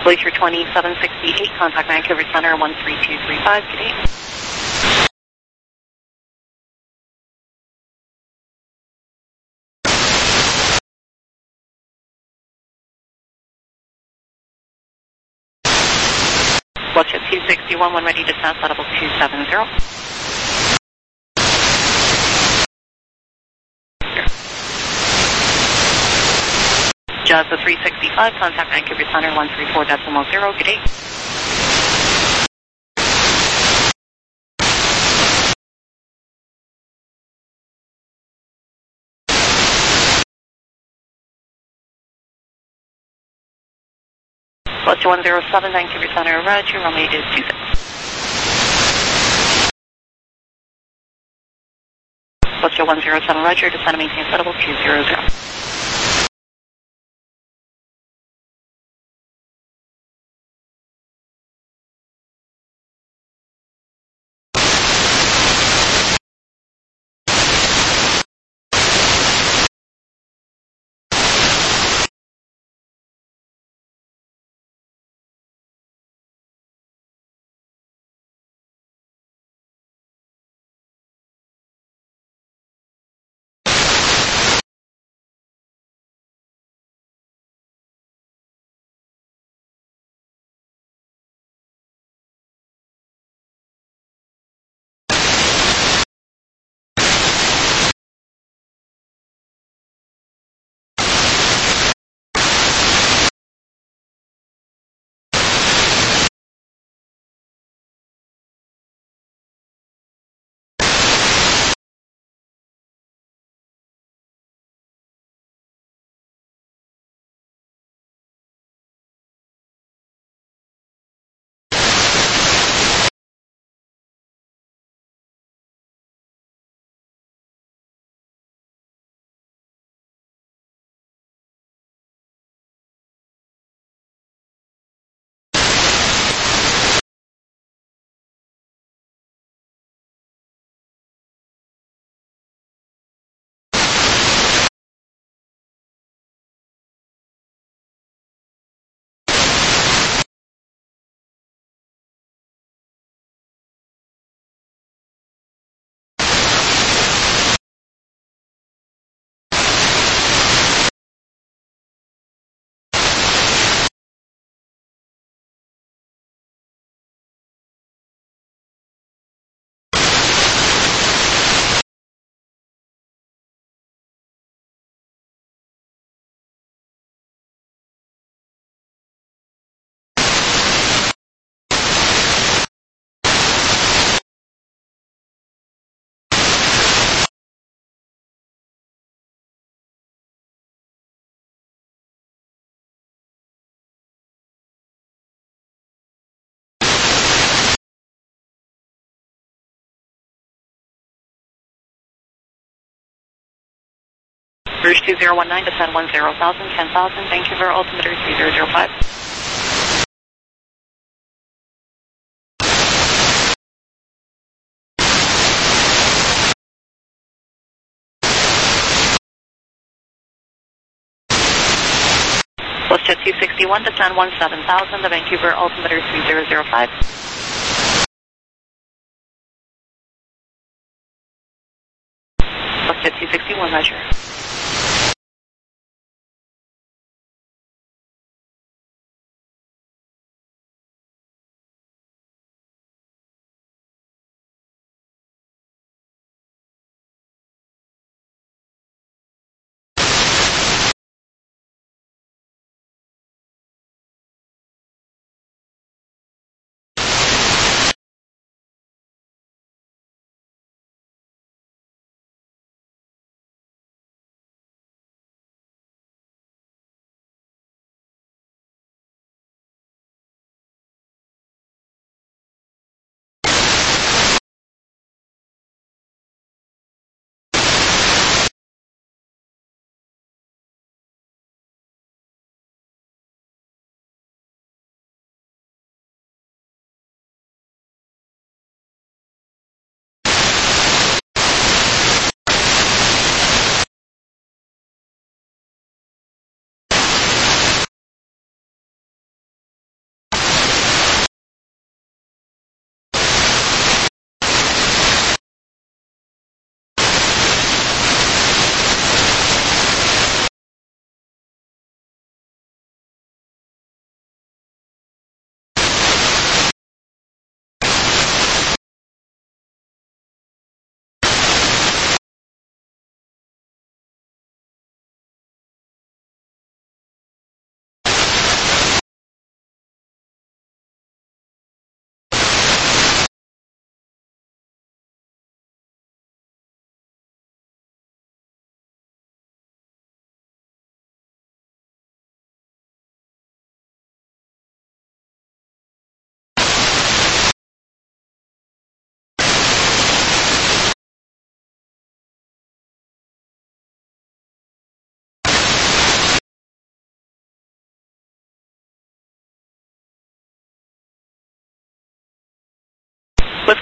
Glacier 2768, contact Vancouver Center 13235, good day. Watch at 261, when ready, descent level 270. Jazza 365, contact Vancouver Center 134.0, good day. Fletcher 107, Vancouver Center, roger, runway is 26. Fletcher 107, roger, descend and maintain level 200. Rouge 2019, descend 10,000, 10,000, Vancouver, altimeter 3005. Westjet 261, descend 17,000, the Vancouver, altimeter 3005. Westjet 261, measure.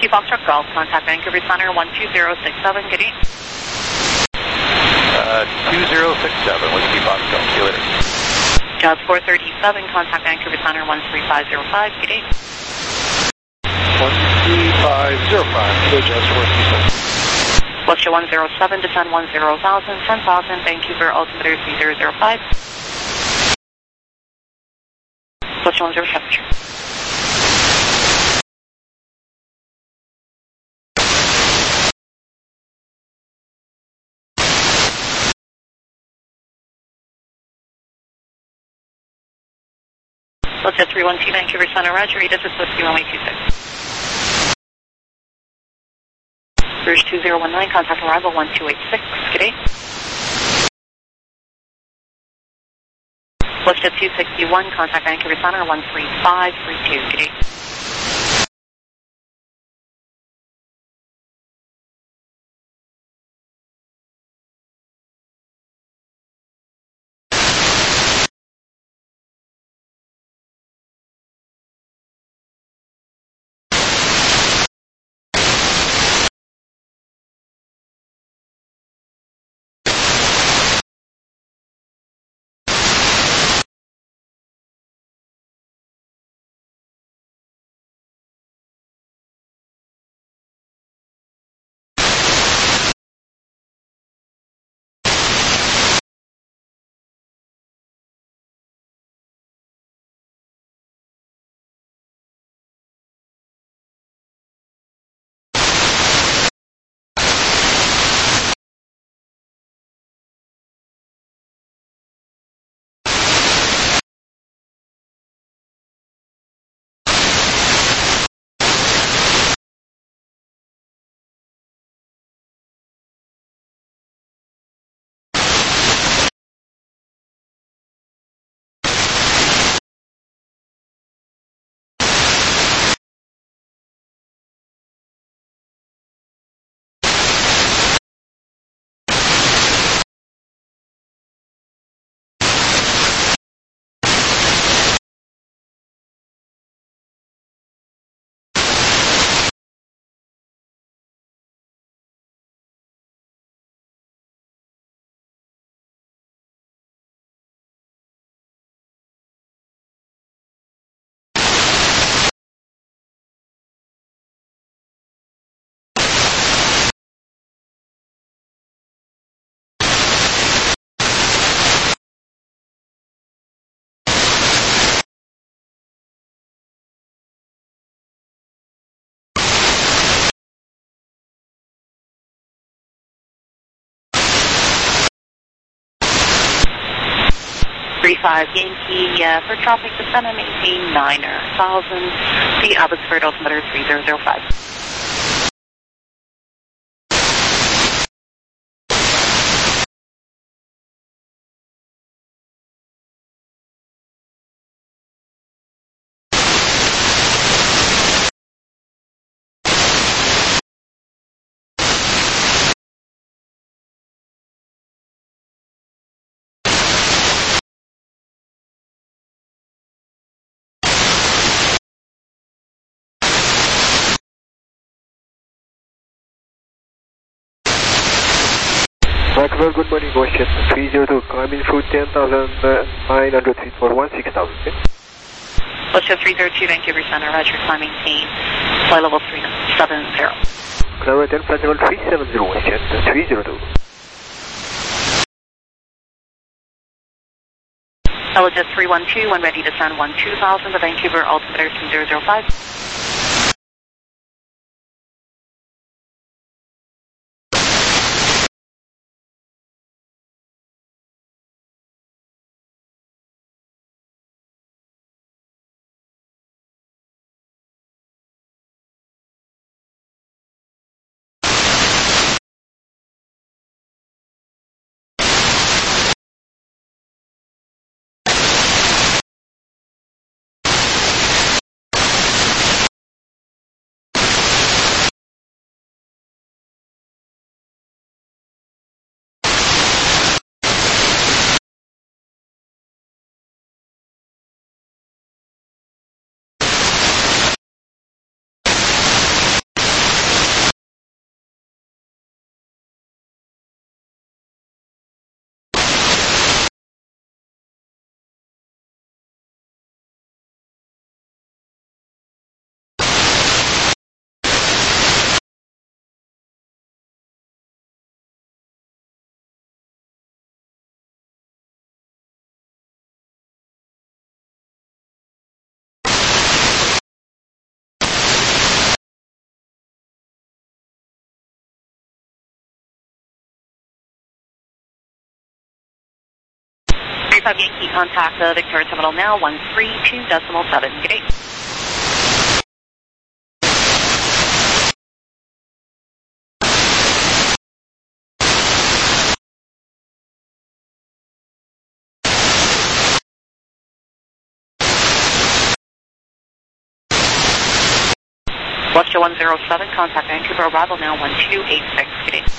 Whiskey Foxtrot Golf, contact Vancouver Center 12067, good day. 2067, Whiskey Foxtrot, see you later. Jazz 437, contact Vancouver Center 13505, good day. 13505, good, Jazz 437. Whiskey 107, descend 10,000, Vancouver, altimeter 3005. Whiskey 107. Let's get 312 Vancouver Center, Roger, this is Whiskey 1826. Rouge 2019, contact arrival 1286, good day. Whiskey 261, contact Vancouver Center 13532, good day. Five Yankee for traffic descend and maintain 9,000, the Abbotsford altimeter 3005. Vancouver, good morning, Ocean 302, climbing through 10,900 feet for 16,000 feet. Ocean 302, Vancouver Center, Roger, climbing team, flight level 370. Climb 10, flight level 370, Ocean 302. Elogis 312, when ready to descend 12,000, the Vancouver altimeter 3005. 45 Yankee, contact the Victoria Terminal now, 132.7. Good day. Western 107, contact Vancouver arrival now, 1286. Good day.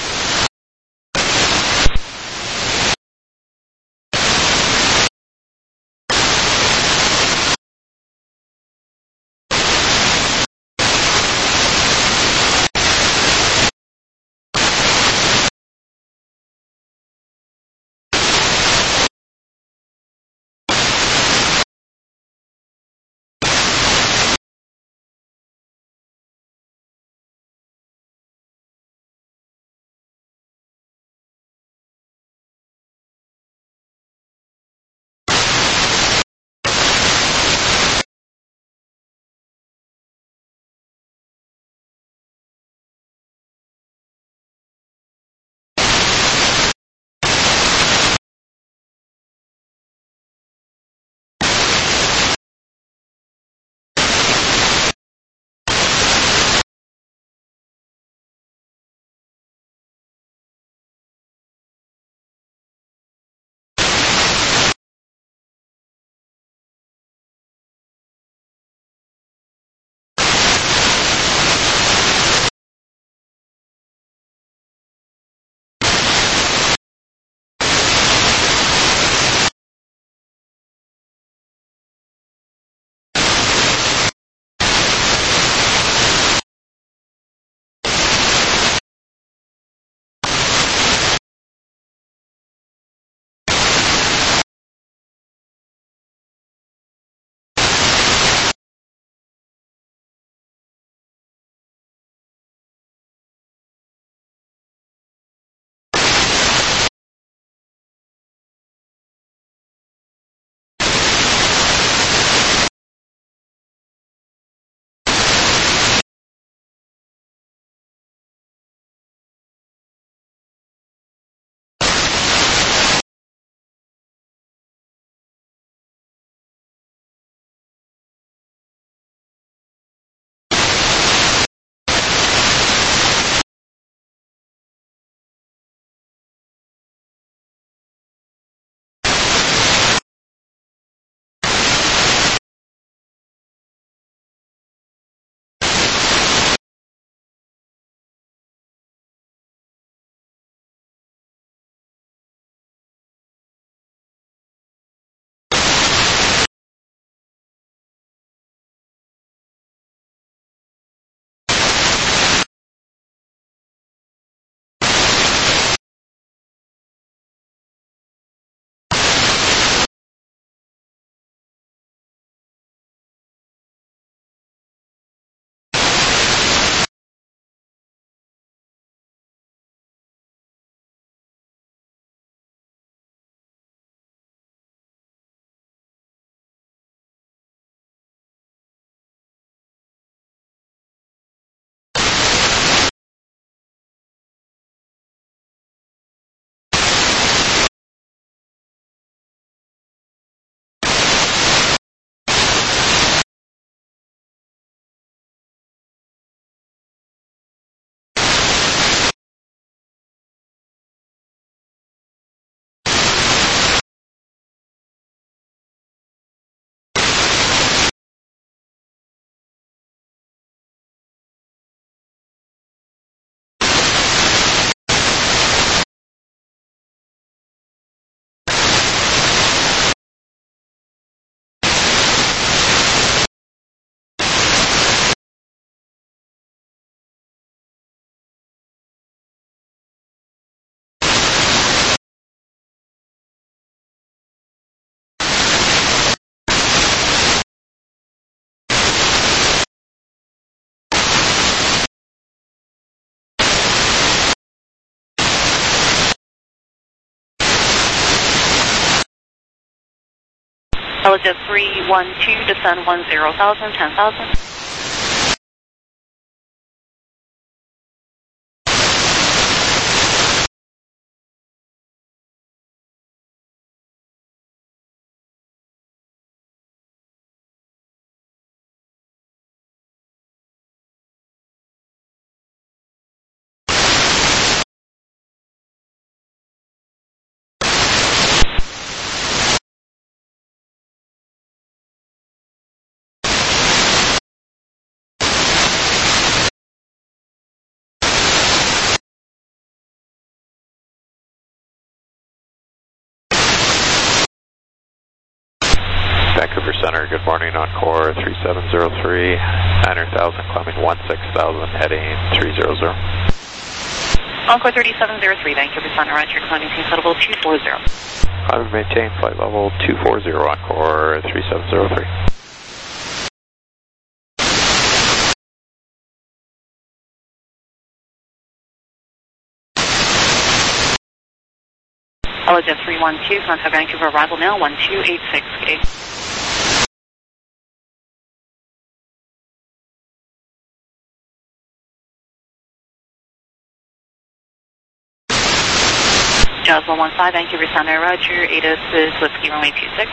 That was just 312, descend 10,000, 10,000. Vancouver Center, good morning, Encore 3703, 9,000, climbing 16,000, heading 300. Encore 3703, Vancouver Center, roger, climbing seat level 240. Climb and maintain flight level 240, Encore 3703. Holojet 312, contact Vancouver, arrival now 1286, good day. Jazz 115, Vancouver Center, roger, ATIS is Whiskey runway 26.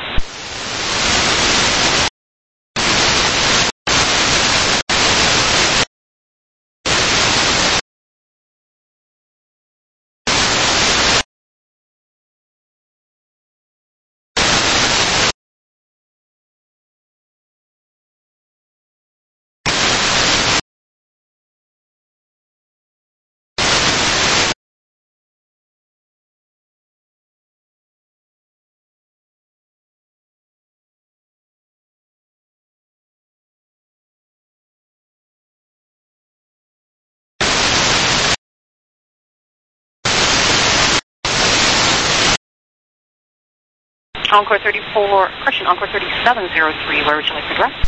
Encore 3703, where would you like to direct?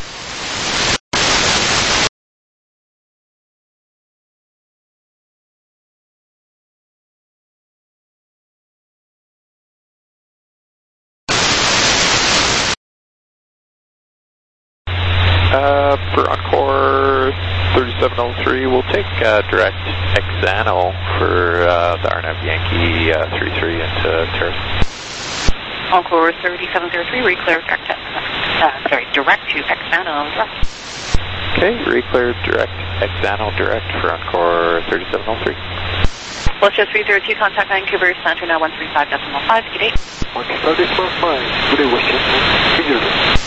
For Encore 3703, we'll take direct Exano for the RNAV Yankee 33 into Terrace. Encore 3703, reclear direct to Exano. Okay, recleared direct Exano direct for Encore 3703. Welshjet 302, contact Vancouver Center now 135.5, good day. 135.5, good day, Welshjet 302.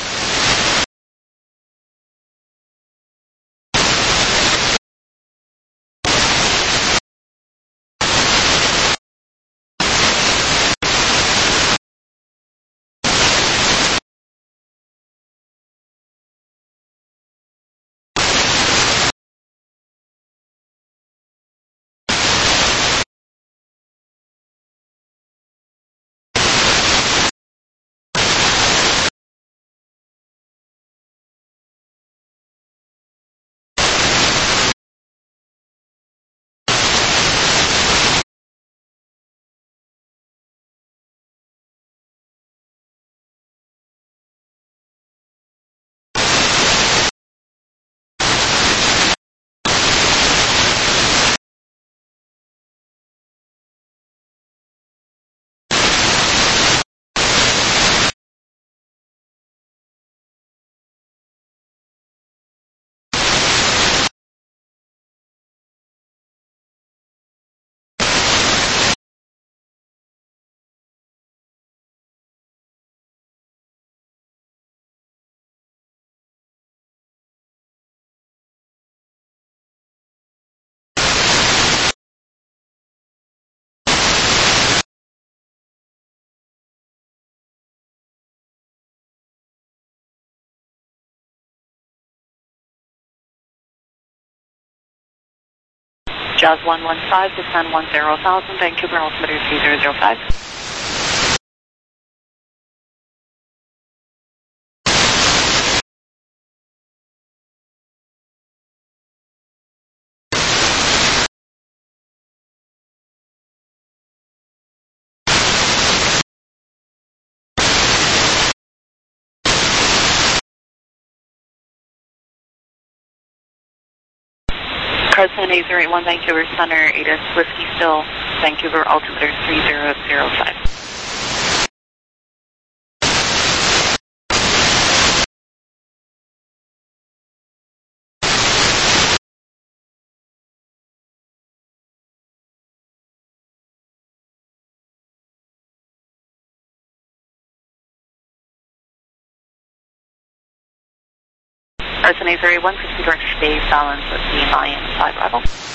Jazz 115, descend 10,000, Vancouver, altimeter 3005. Carson 8081, Vancouver Center, ATIS Whiskey Still, Vancouver, altimeter 3005. Carson 8081, proceed direct stay balance with the Mayan 5 arrival.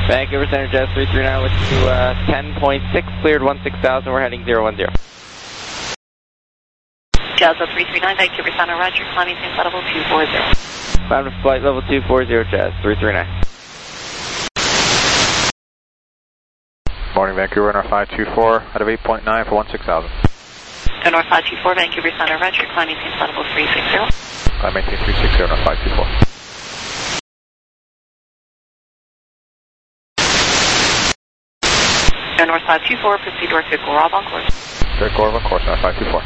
Vancouver Center, Jazz 339 with you, 10.6, cleared 16,000, we're heading 010. Jazz 339, Vancouver Center, Roger, climbing to flight level 240. Climb to flight level 240, Jazz 339. Morning, Vancouver, NR 524, out of 8.9 for 16,000. NR 524, Vancouver Center, Roger, climbing to flight level 360. Climb maintain 360, NR 524. North 524, proceed north to Gorov on course. Direct Gorov on course, NR 524.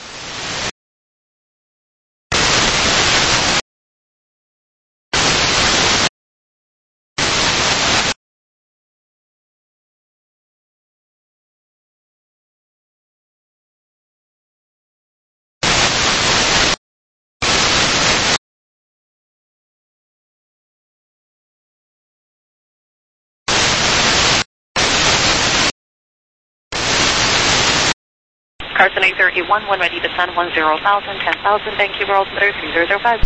Carson 8081, one ready to descend 10,000, 10,000, Vancouver altimeter 3005.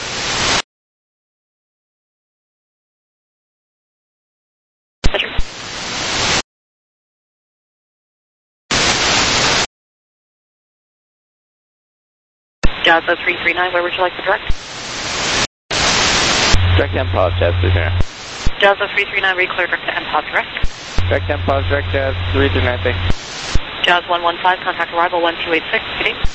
Roger. Jazz 339, where would you like to direct? Direct MPOS, Jazz 339. Jazz 339, reclear direct to MPOS direct. Direct MPOS, direct Jazz 339, thanks. Jazz 115, contact arrival 1286, good day.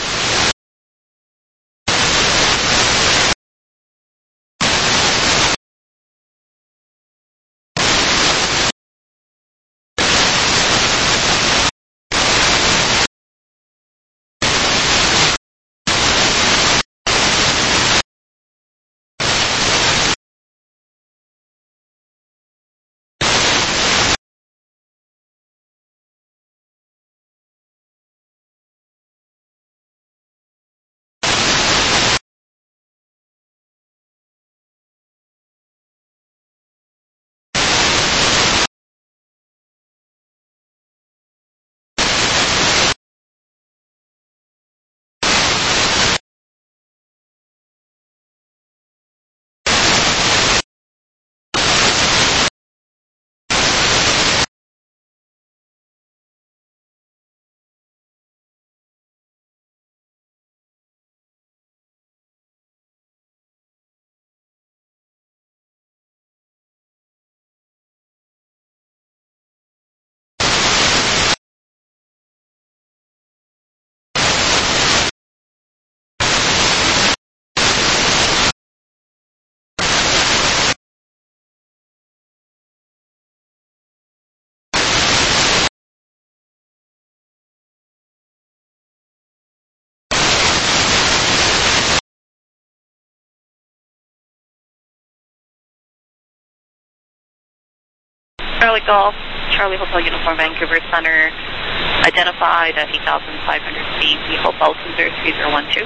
Charlie Golf, Charlie Hotel Uniform, Vancouver Center, identified at 8,500 feet, the Hope altimeter 3012.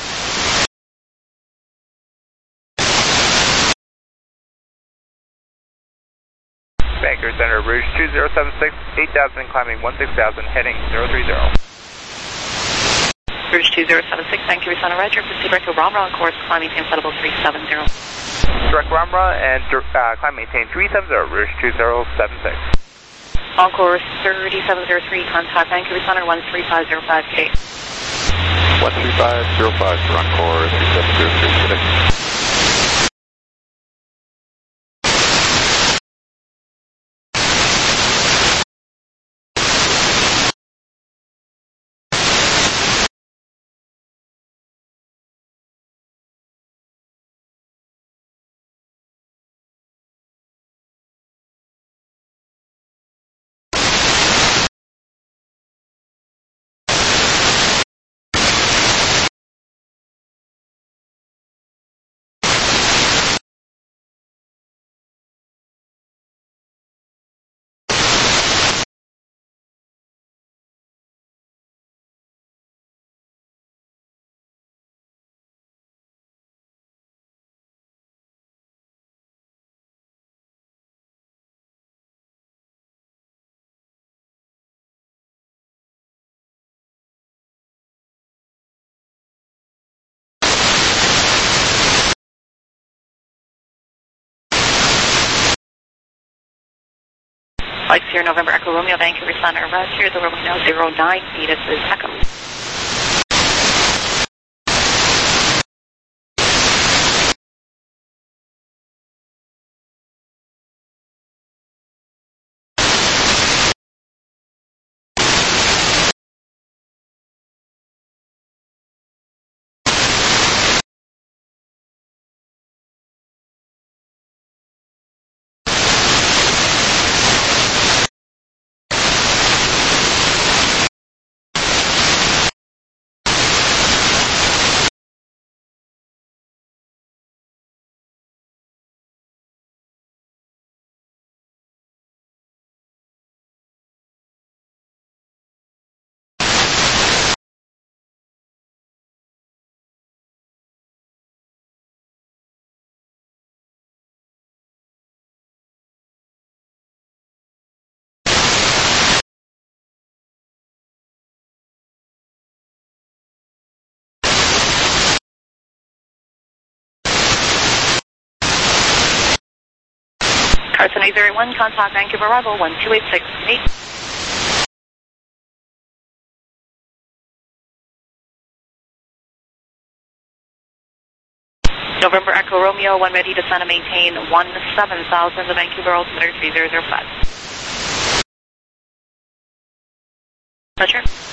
Vancouver Center, Rouge 2076, 8,000, climbing 16,000, heading 030. Rouge 2076, Vancouver Center, Roger, proceed direct to Ramra on course, climbing to flight level 370. Direct Ramra and climb maintain 370, Rouge 2076. On course 3703, contact Vancouver Center 13505K. 13505 for on course 3703. Flight Sierra November Echo Romeo, Vancouver Center, Roger, the Romeo now 09, Venus is Echo. Carson 801, contact Vancouver arrival 12868. November Echo Romeo, 1 ready to descend and maintain 17,000, the Vancouver altimeter 3005. Roger.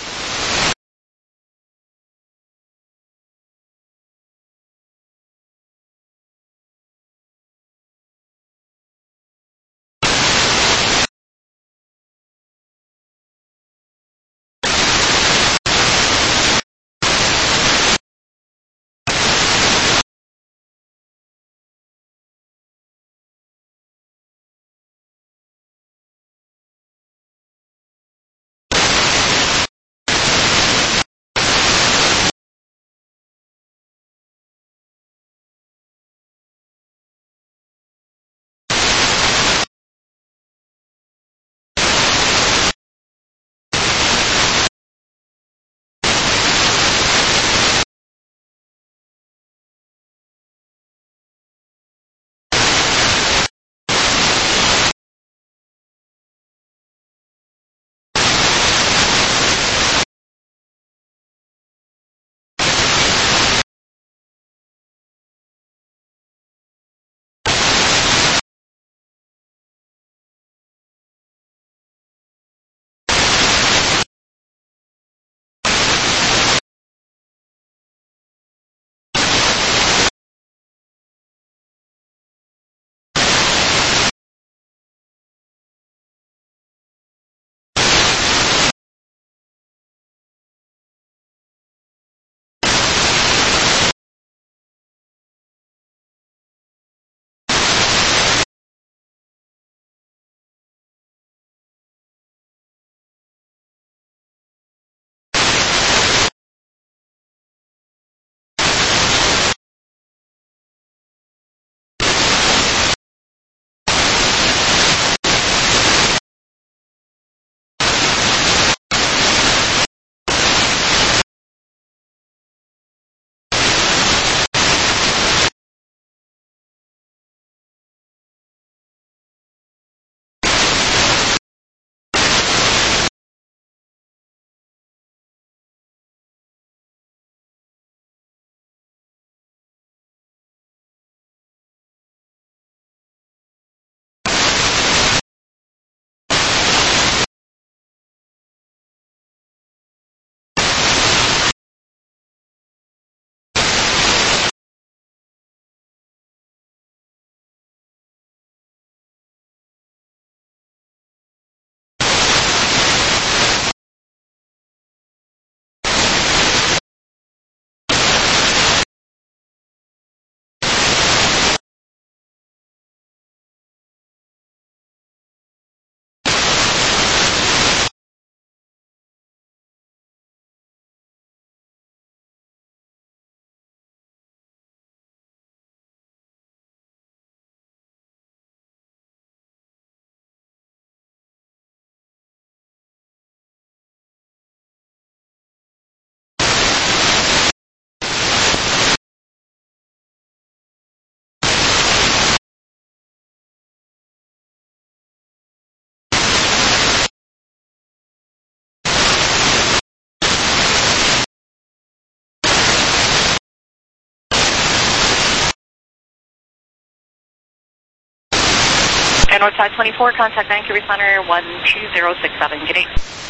Northside 24, contact Vancouver Center 12067. Good day.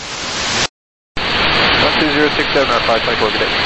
12067 on 524, good day.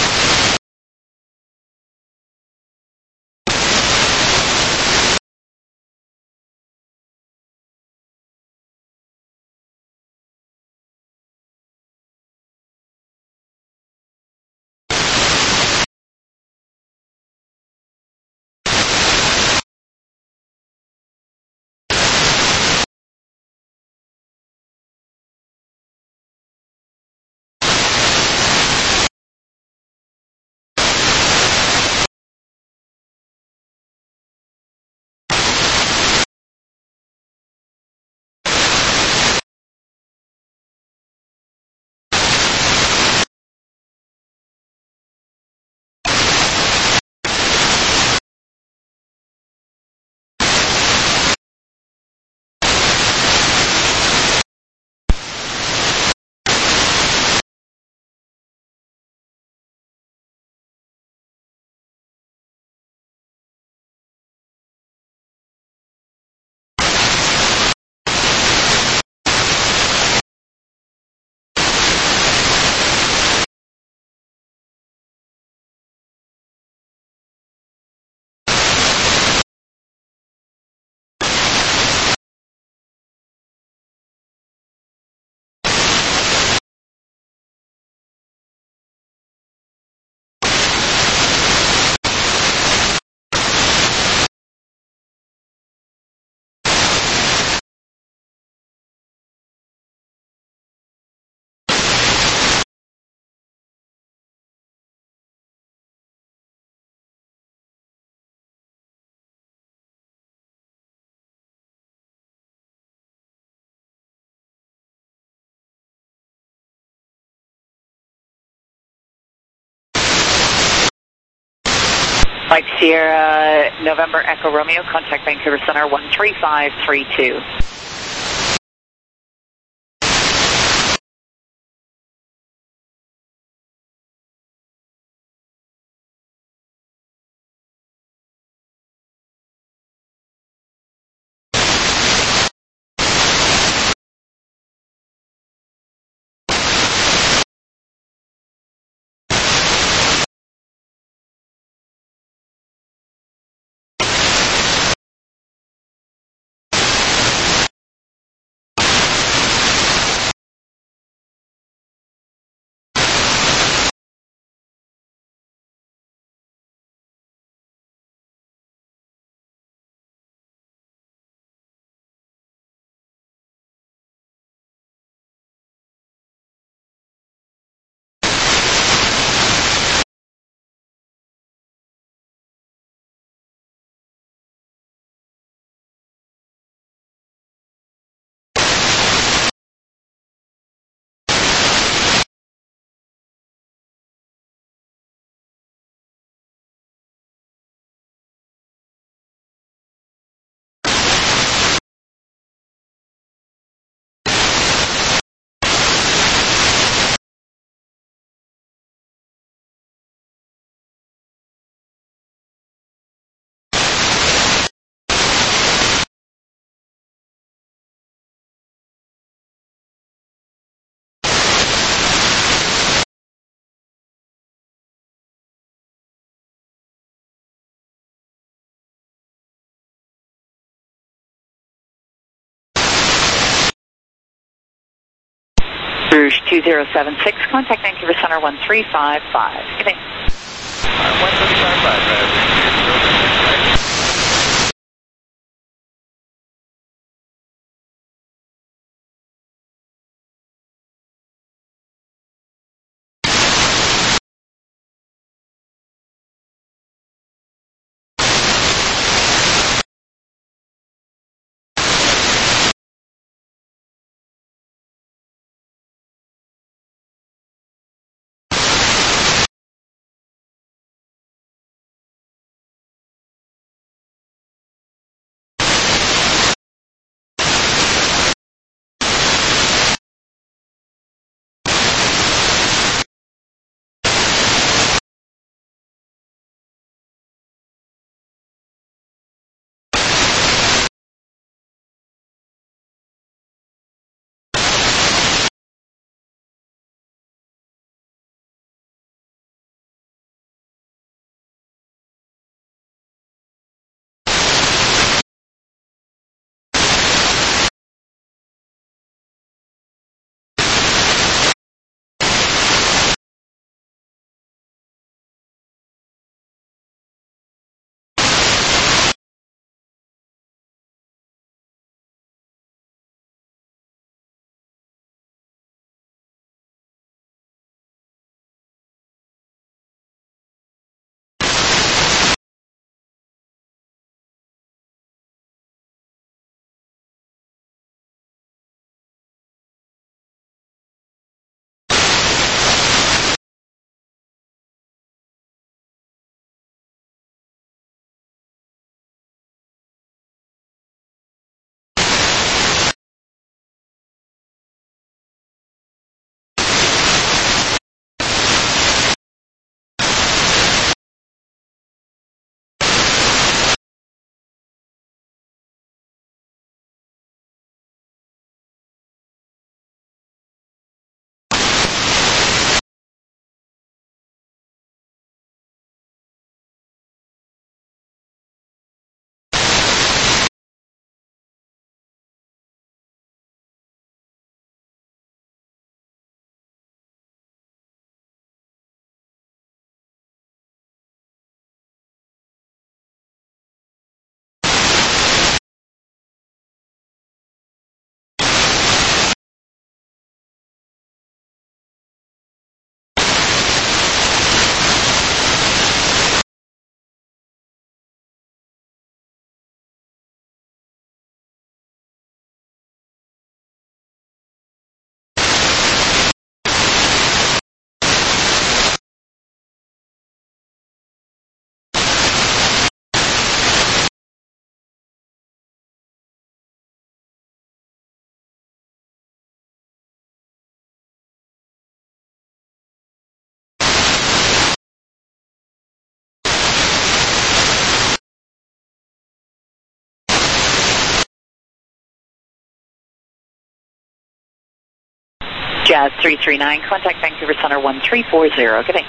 Mike Sierra, November Echo Romeo, contact Vancouver Center 13532. Rouge 2076, contact Vancouver Center 1355. Good day. 1355, Jazz 339, contact Vancouver Center 1340. Good day.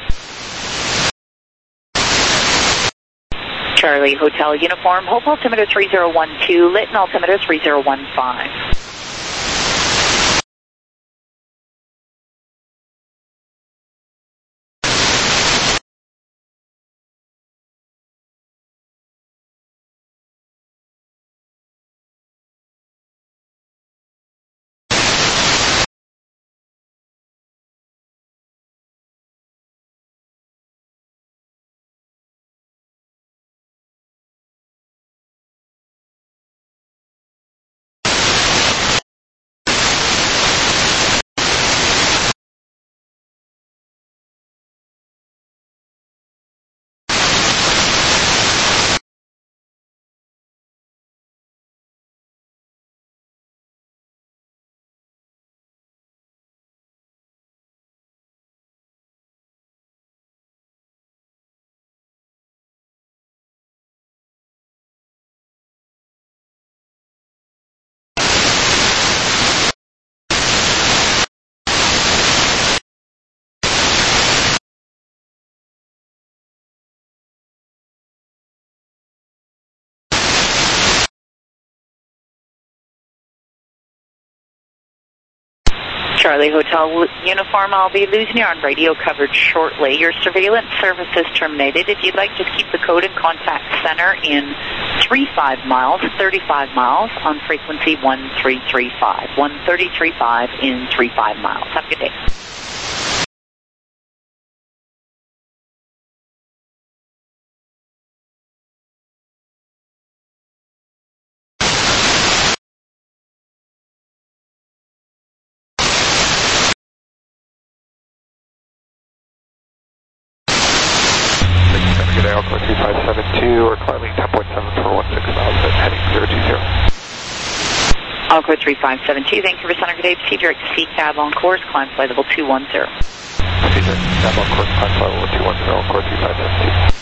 Charlie Hotel Uniform, hold altimeter 3012, lit and altimeter 3015. Charlie Hotel Uniform, I'll be losing you on radio coverage shortly. Your surveillance service is terminated. If you'd like, just keep the code and contact center in 35 miles, 35 miles on frequency 1335. 1335 in 35 miles. Have a good day. Good day, Alcor 3572, we're climbing 10.7 for 16,000, heading 020. Alcor 3572, Vancouver Center, good day. Proceed direct to C-Cab on course, climb flight level 210. Proceed direct to C-Cab on course, climb flight level 210, Alcor 3572.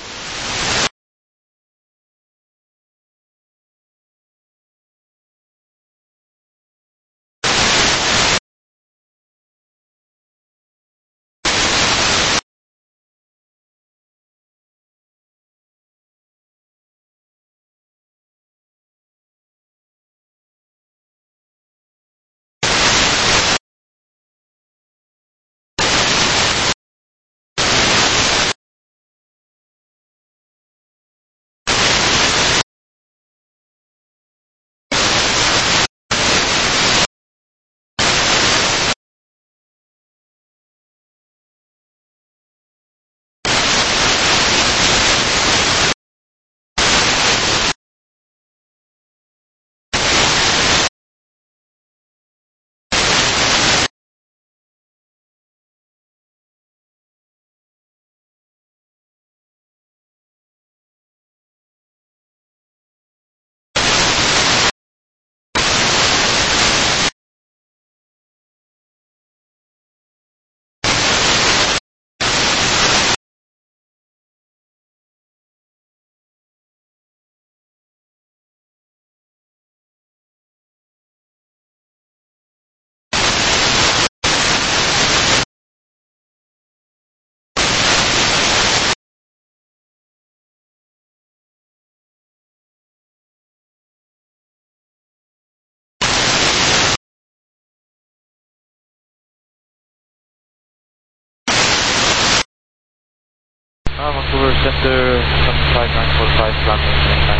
Vancouver Center, 75945, landing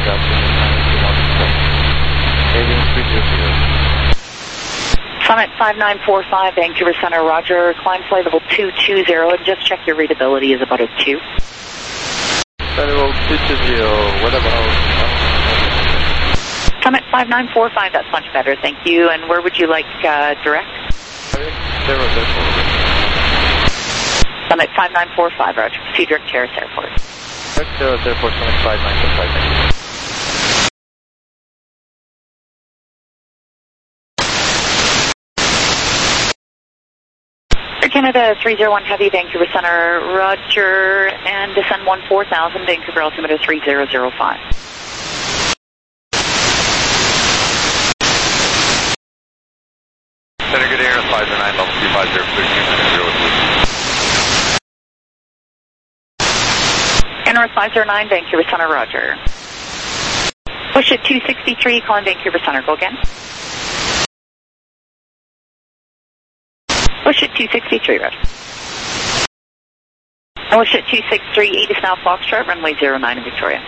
9,921. Avian 300. Summit 5945, Vancouver Center, roger. Climb flight level 220, and just check your readability is about a 2. Level 220, what about... Summit 5945, that's much better, thank you. And where would you like direct? Summit 5945, roger. Proceed direct to Harris Airport. Direct to Harris Airport, Summit 5945, thank you. Air Canada 301 Heavy, Vancouver Center, roger, and descend 14,000, Vancouver altimeter 3005. Center, good air, Enterprise 09, level 250, 1390 with Lucy. North 509, Vancouver Center, roger. Push it 263, calling Vancouver Center, go again. Push it 263, roger. Push it 263, 8 is now Foxtrot, runway 09 in Victoria.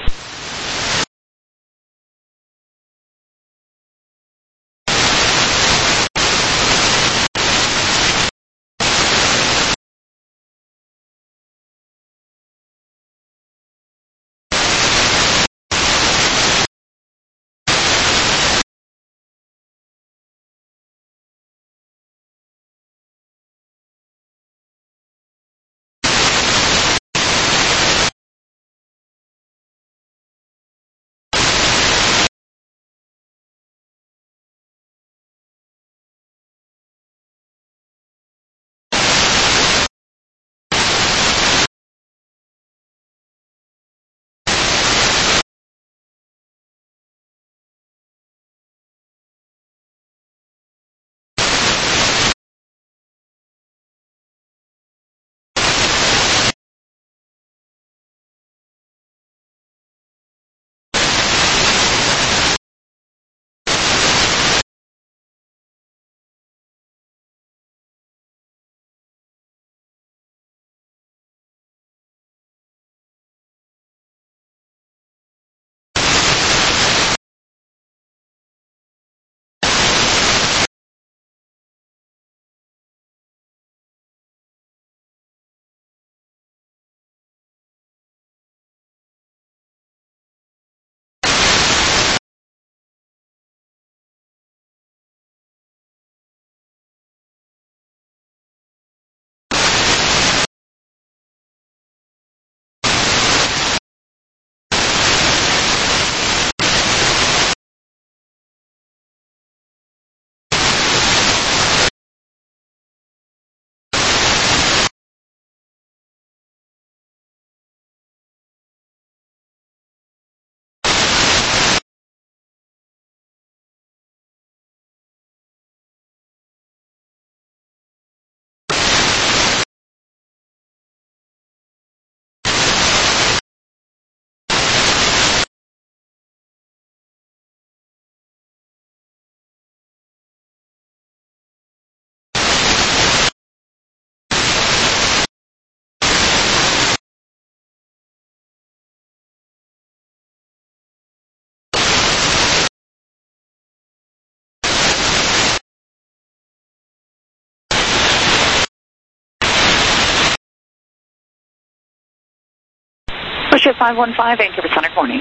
Push it 515, Vancouver Center, corning.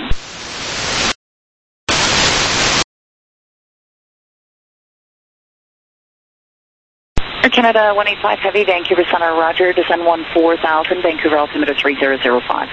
Air Canada 185 Heavy, Vancouver Center, roger. Descend 14,000, Vancouver altimeter 3005.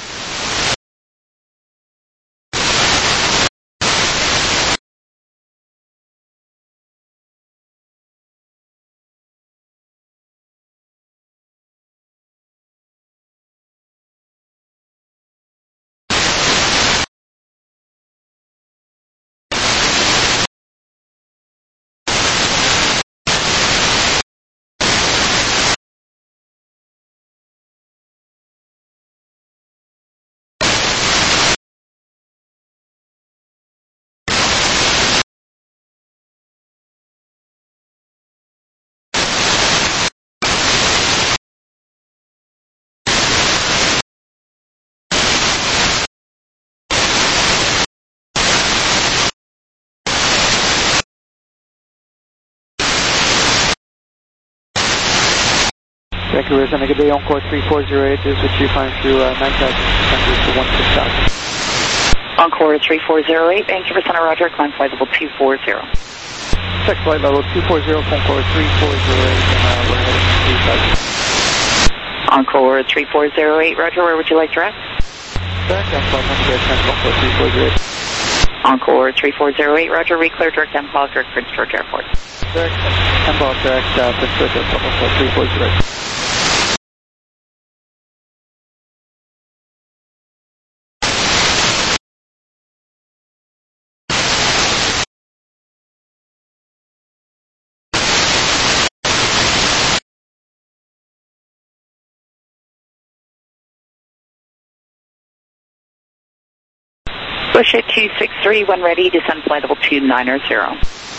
Vancouver Center, good day, Encore 3408, this is what you find through 9,000, to 16,000. Encore 3408, Vancouver Center, roger, climb flight level 240. Check flight level 240, Encore 3408, and we're heading to 3,000. Encore 3408, roger, where would you like direct? Direct down flight 1 Encore 3408. Encore 3408, roger, reclear direct Empire, direct Prince George Airport. Direct, Empire, direct, Prince George Airport, Encore 3408. Push it 263 when ready, descend flight level 290.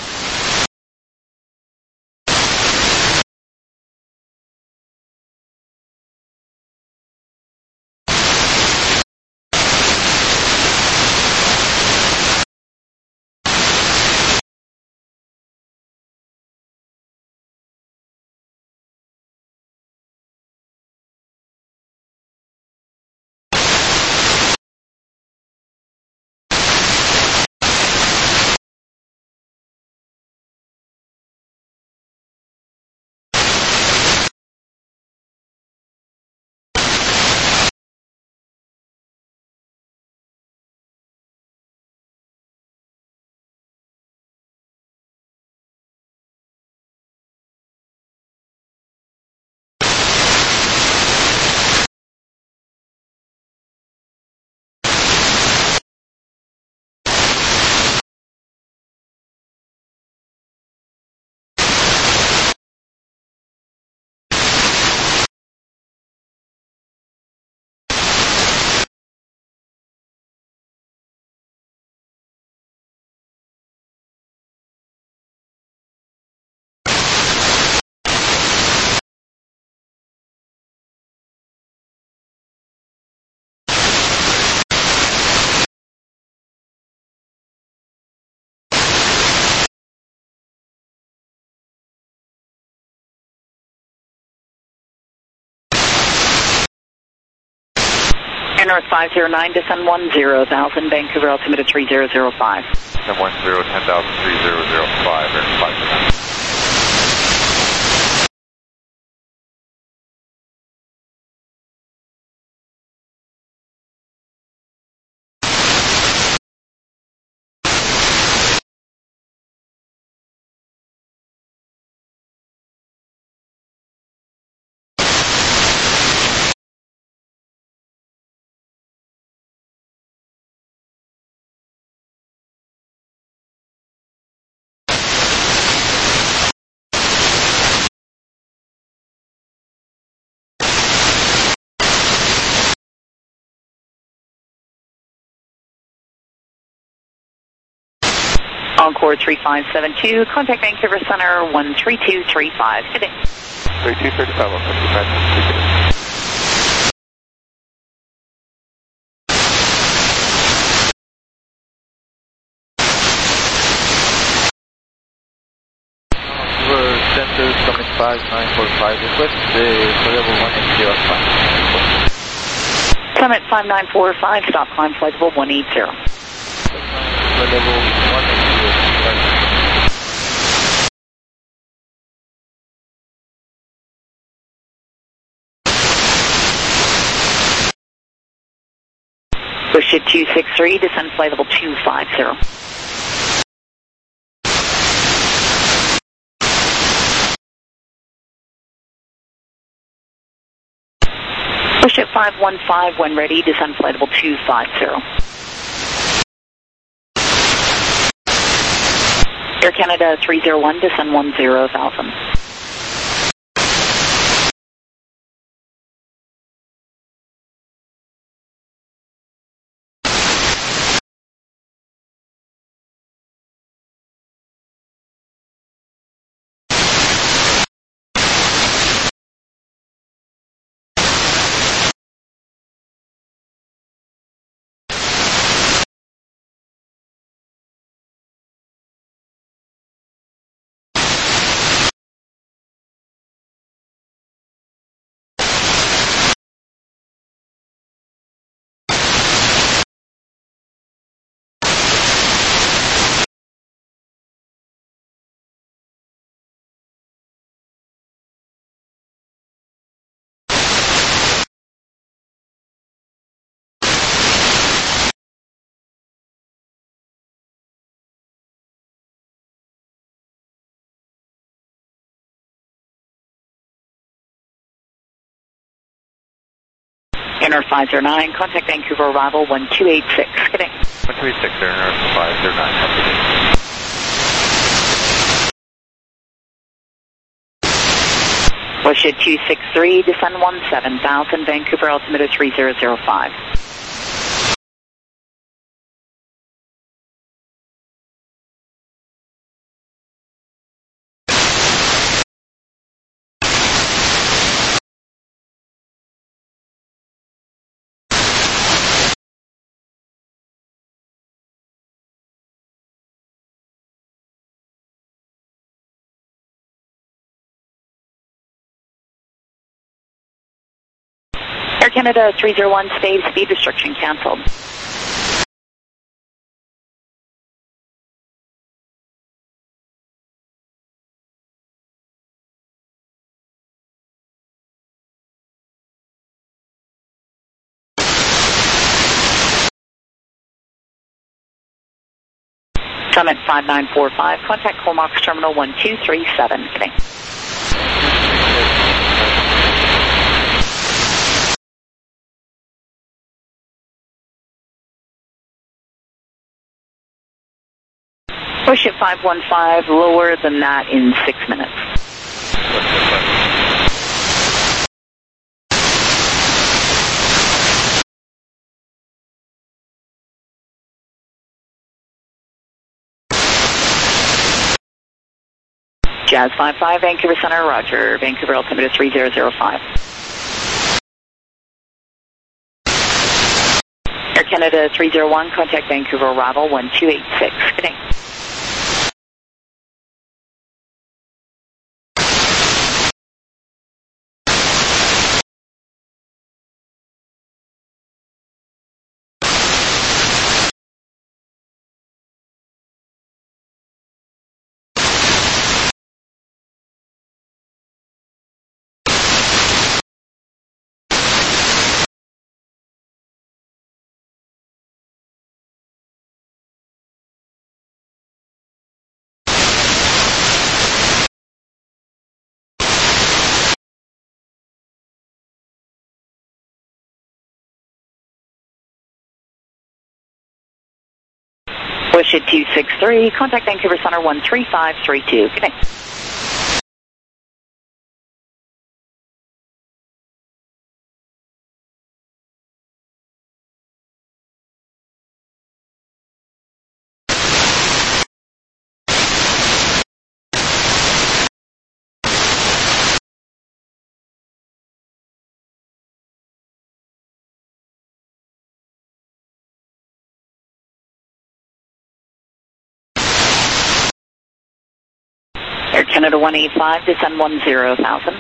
North 509, descend 10,000, Vancouver altimeter 3005. Descend 10, 10,000, 3005, and 5. Encore 3572, contact Vancouver Center 13235. Good day. 3235, 155. Center Summit 5945, request the level 180 Summit 5945, stop climb flight level 180. level 180. Push it 263, descend flight level 250. Push it 515 when ready, descend flight level 250. Air Canada 301, descend 10,000. North 509, contact Vancouver arrival 1286. Good day. 1286, North 509. Push it 263, descend 17,000, Vancouver altimeter 3005. Air Canada 301, stay, speed restriction canceled. Summit 5945, contact Comox Terminal 1237. Good day. Push it 515, lower than that in 6 minutes. Jazz 55, Vancouver Center, roger. Vancouver altimeter 3005. Air Canada 301, contact Vancouver arrival 1286. Good day. Wish it 263, contact Vancouver Center 13532. Good day. Air Canada 185, descend 10,000.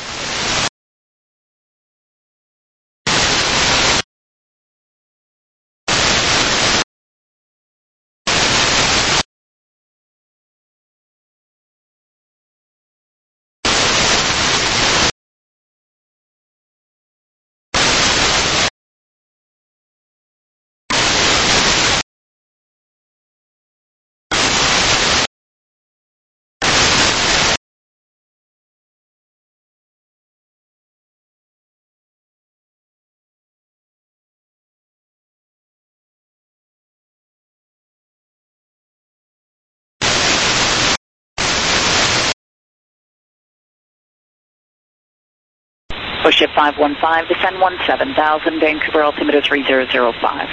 Push it 515, descend 17,000, Vancouver altimeter 3005.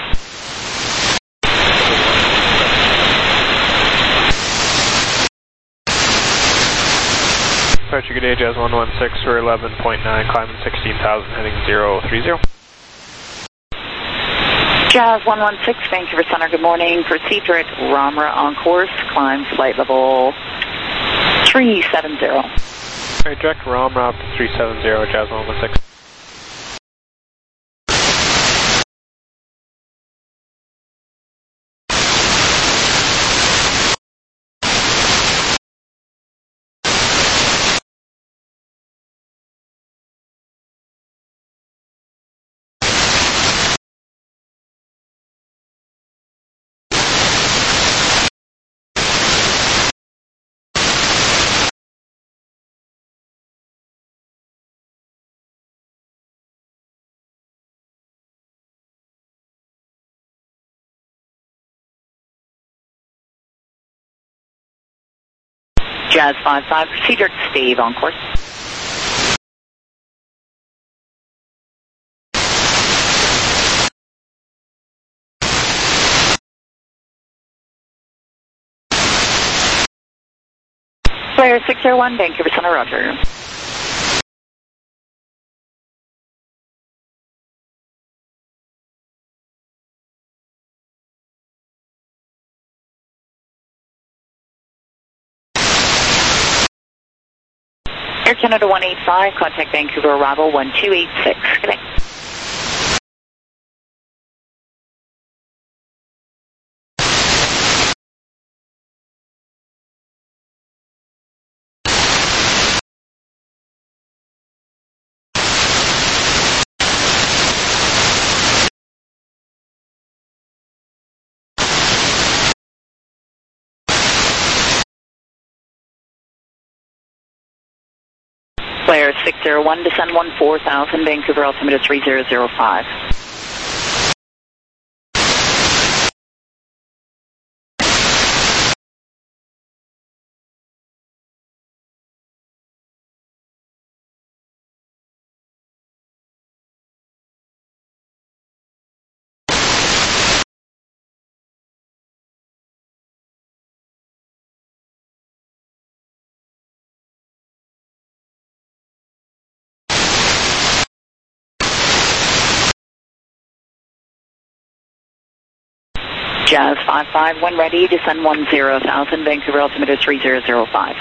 Departure, good day, Jazz 116 for 11.9, climbing 16,000, heading 030. Jazz 116, Vancouver Center, good morning. Proceed direct Ramra on course, climb flight level 370. Alright, direct Ramra 370, Jazz 116. Jazz 55, proceed direct Steve on course. Flare 601, Vancouver Center, roger. Air Canada 185, contact Vancouver arrival 1286. Good day. Player 601, descend 14,000, Vancouver altimeter 3005. Jazz 55, when ready, descend 10,000, Vancouver altimeter 3005.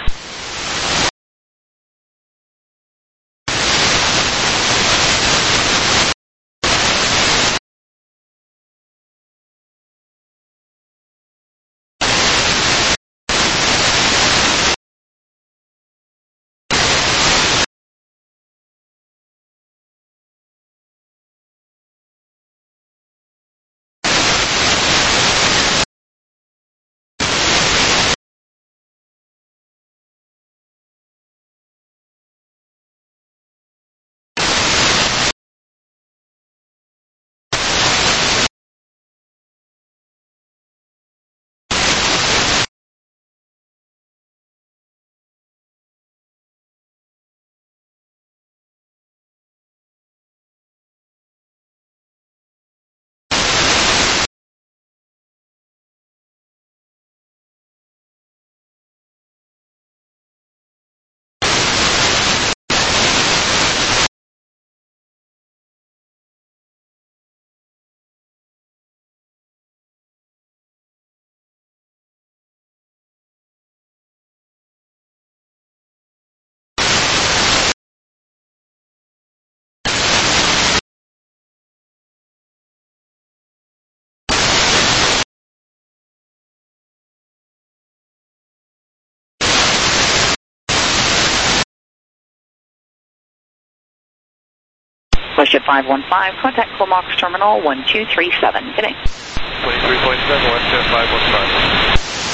Bushit 515, contact Comox Terminal 1237. Good day. 23.7, Westjet 515.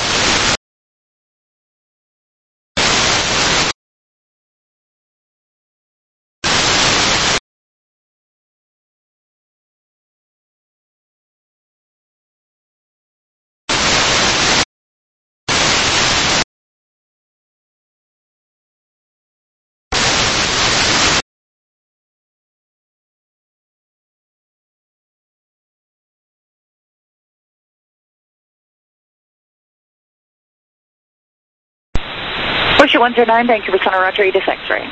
Bushit 109, Vancouver Center, Roger, ATIS X-ray.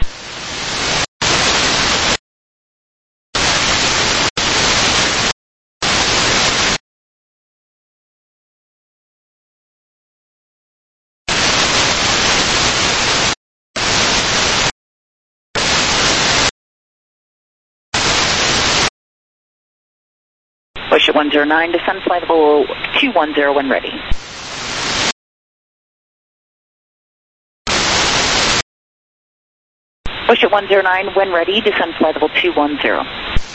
Bushit 109, descend flight level 210 when ready. Bushit 109, when ready, descend flight level 210.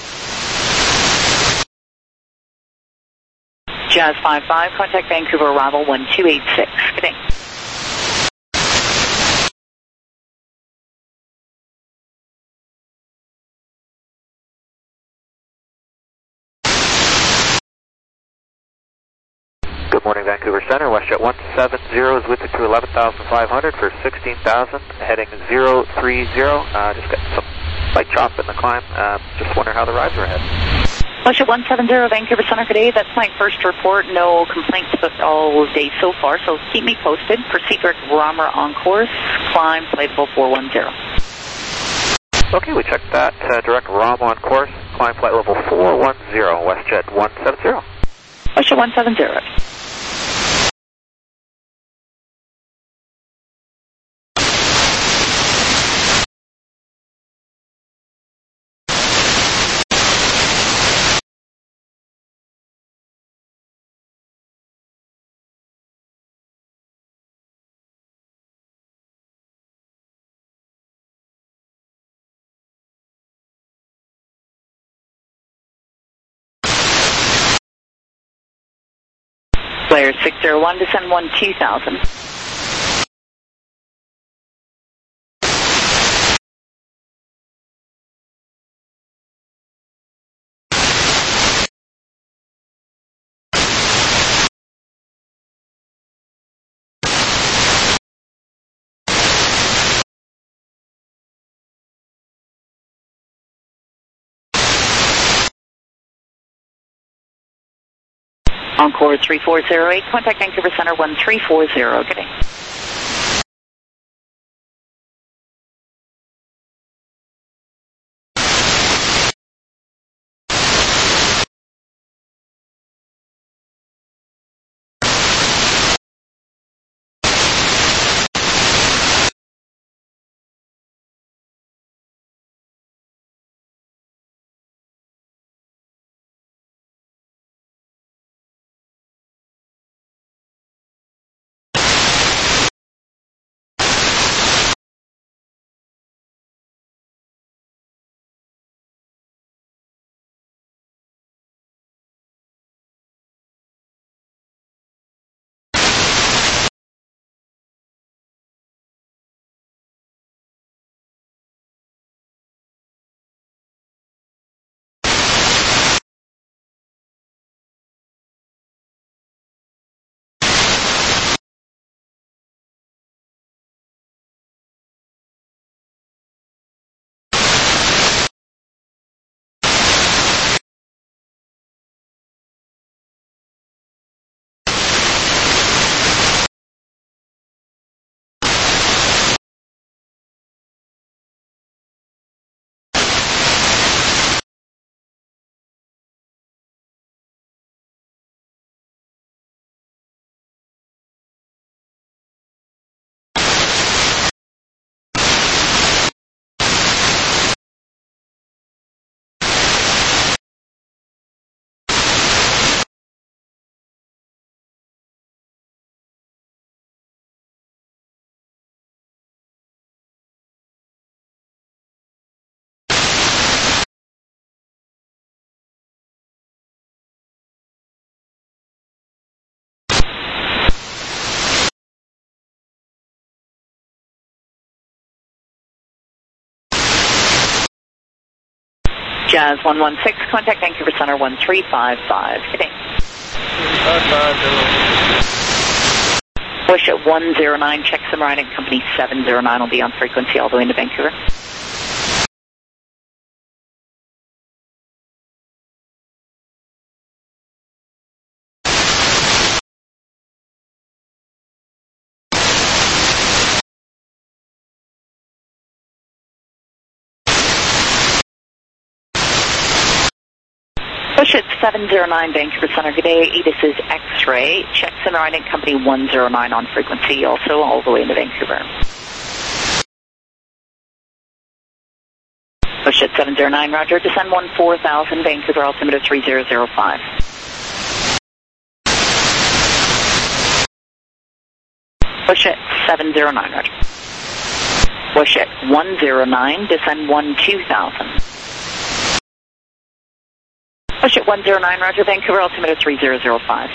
Jazz 55, contact Vancouver arrival 1286. Good day. Good morning, Vancouver Center. WestJet 170 is with you to 11,500 for 16,000, heading 030. Just got some slight chop in the climb. Just wondering how the rides are ahead. Bushit 170, Vancouver Center, good day. That's my first report. No complaints booked all day so far, so keep me posted. Proceed direct Romer on course. Climb flight level 410. Okay, we checked that. Direct ROM on course. Climb flight level 410, WestJet 170. Bushit 170. Player 601, descend 12,000. Encore 3408, contact Vancouver Center 1340. Good day. Jazz 116, contact Vancouver Center 1355. Good day. Wish at 109, check some riding company 709 will be on frequency all the way into Vancouver. Push it 709 Vancouver Center. Good day. This is X-Ray. Check center riding company 109 on frequency, also all the way into Vancouver. Push it 709, roger. Descend 14,000, Vancouver, altimeter 3005. Push it 709, roger. Push it 109, descend 12,000. Push it 109, roger, Vancouver, altimeter 3005.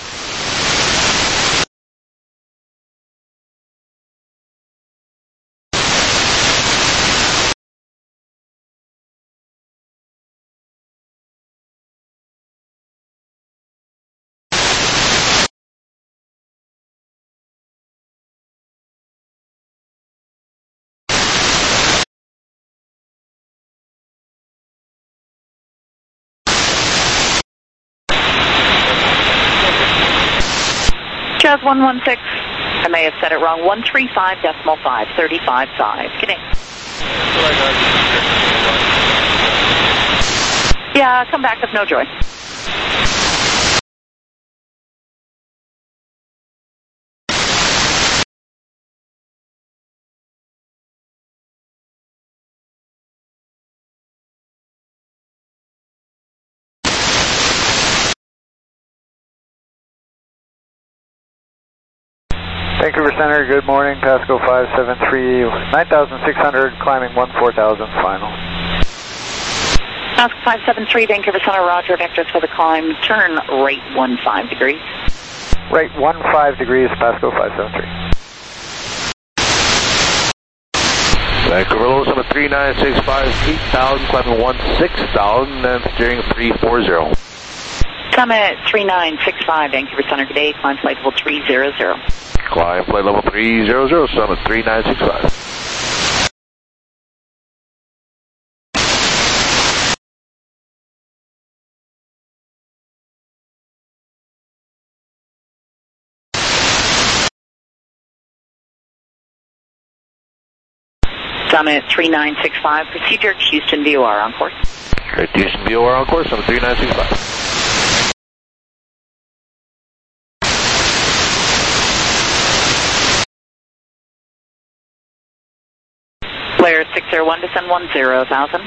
Jazz 116. I may have said it wrong. 135.5, 35.5. Good day. Yeah, come back with no joy. Vancouver Center, good morning. Pasco 573, 9,600, climbing 14,000, final. Pasco 573, Vancouver Center, roger. Vectors for the climb. Turn right 15 degrees. Right 15 degrees, Pasco 573. Vancouver low summit 3965, 8,000, climbing 16,000, and steering 340. Summit 3965, Vancouver Center, good day. Climb flight level 300. Climb flight level 300, summit 3965. Summit 3965, procedure Houston VOR on course. Great, Houston VOR on course, Summit 3965. Flare 601, descend 10,000.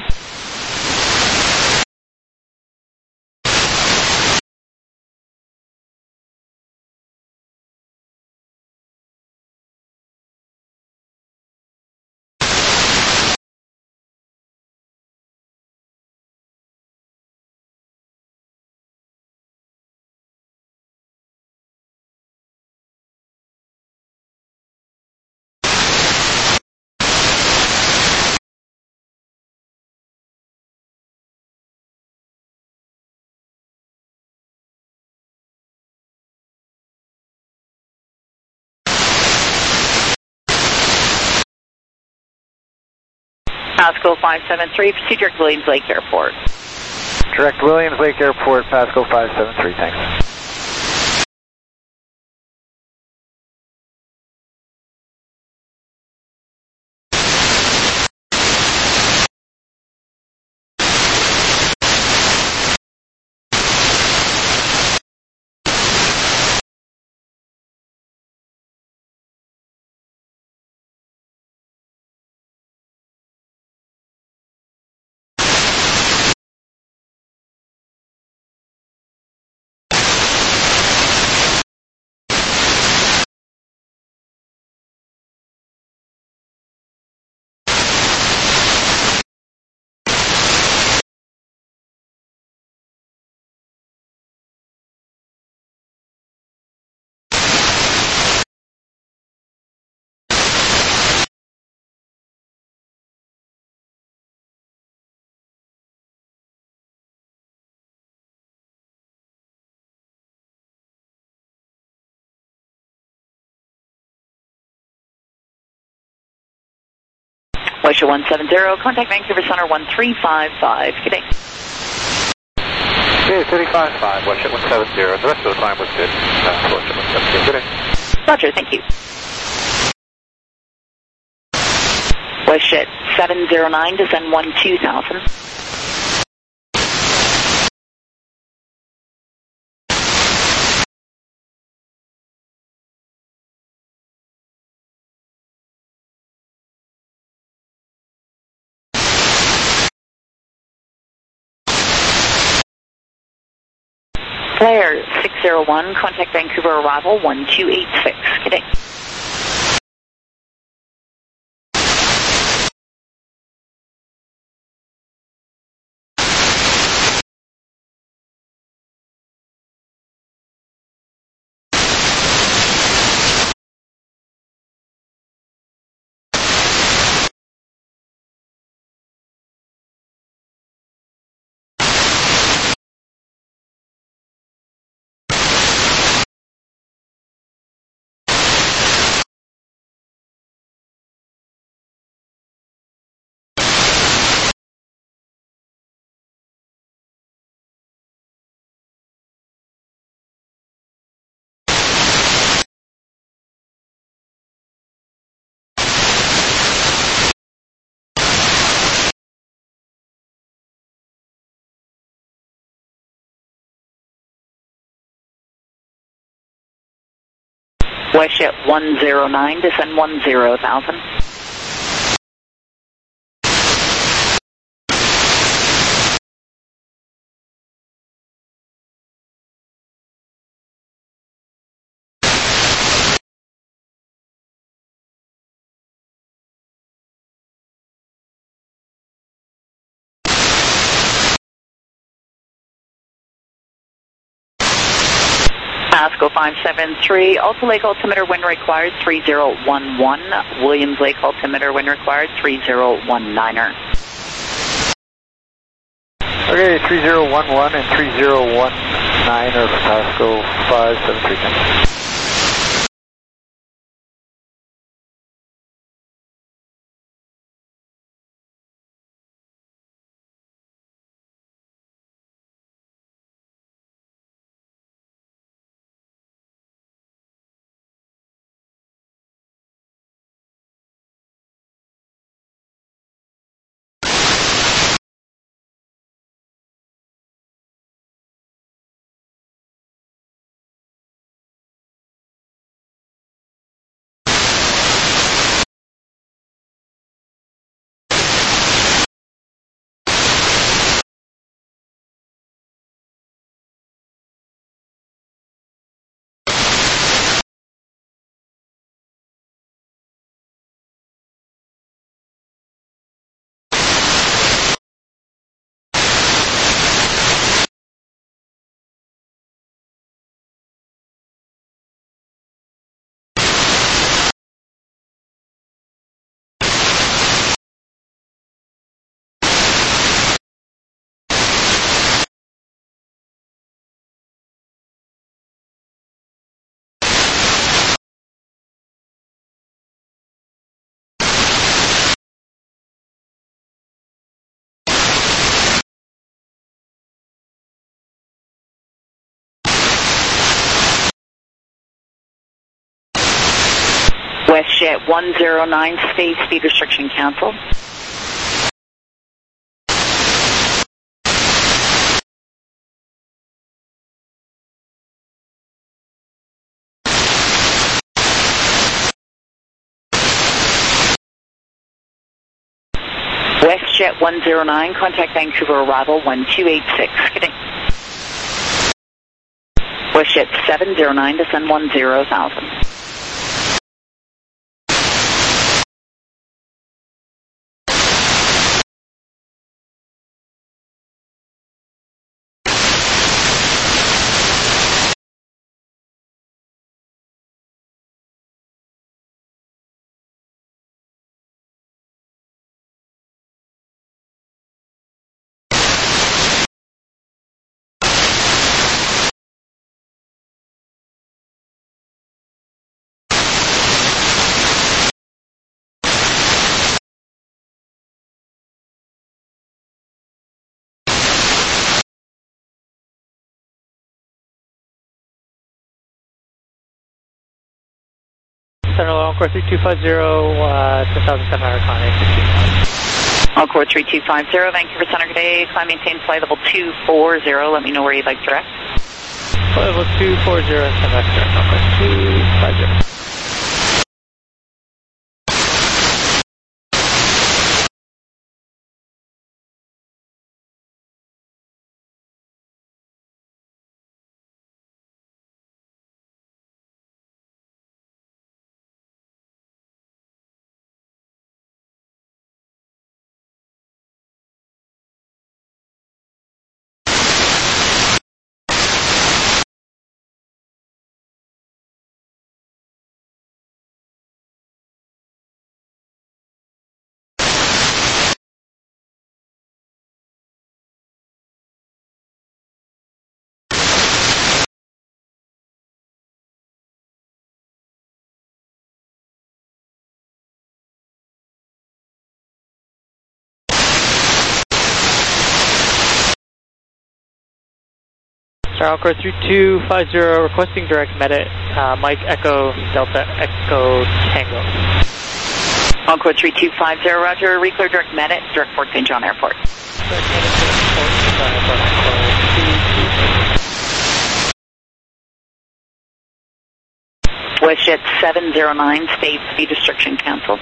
Pasco 573, procedure Williams Lake Airport. Direct Williams Lake Airport, Pasco 573, thanks. Westshore 170, contact Vancouver Center 1355. Good day. Okay, 355, Westshore 170. The rest of the climb was good. Westshore 170. Good day. Roger, thank you. Westshore 709, descend 12,000. Flare 601, contact Vancouver arrival 1286. Good day. Westshore 109, descend 10,000. Pasco 573, Alta Lake altimeter wind required 3011, Williams Lake altimeter wind required 3019er. Okay, 3011 and 3019 are for Pasco 573. WestJet 109, stay speed restriction canceled. WestJet 109, contact Vancouver arrival 1286. Good day. WestJet 709, descend 10,000. Center Encore 3250, 10,700 con Encore 3250, Vancouver Center, good day. Climb maintain flight level 240. Let me know where you'd like direct. Flight level 240, send back direct, Encore 250. Encore 3250, requesting direct Medit, Mike Echo Delta Echo Tango. Encore 3250, roger, reclear direct Medit, direct Fort St. John Airport. WestJet 709, state speed restriction canceled.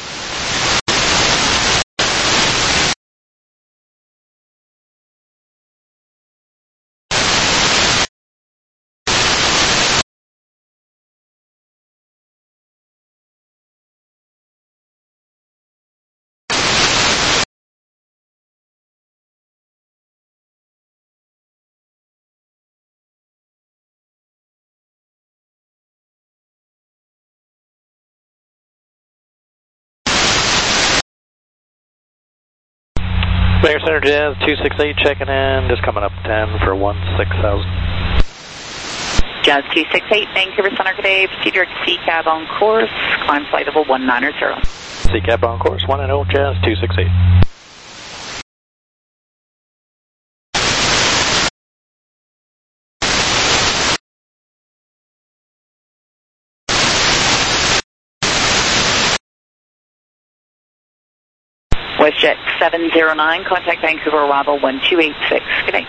Player Center Jazz 268 checking in, just coming up 10 for 16,000. Jazz 268, Vancouver Center, good day. Proceed direct CCAB on course, climb flight level 190. CCAB on course, 190, Jazz 268. WestJet 709, contact Vancouver arrival 1286. Good day.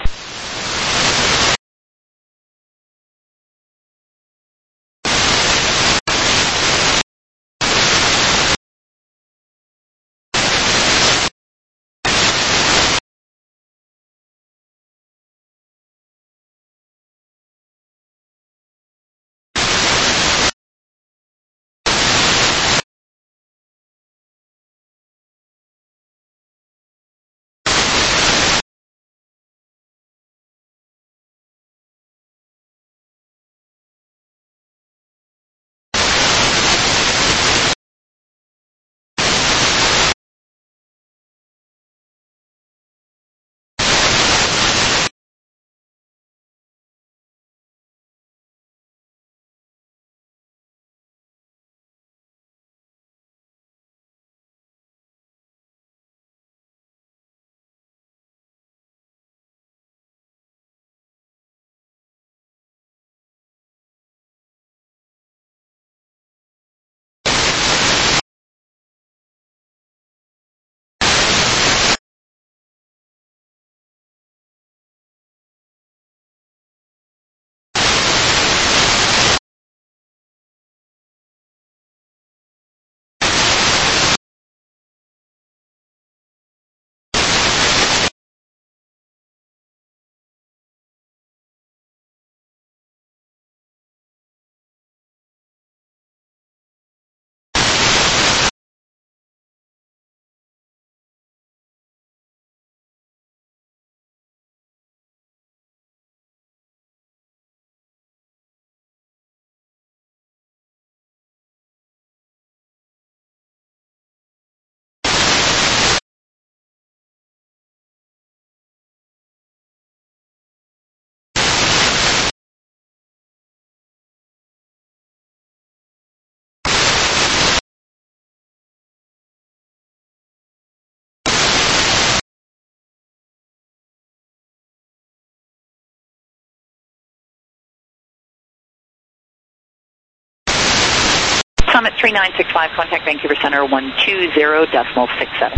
Summit 3965, contact Vancouver Center 120.67.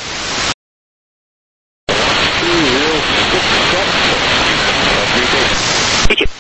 120.67.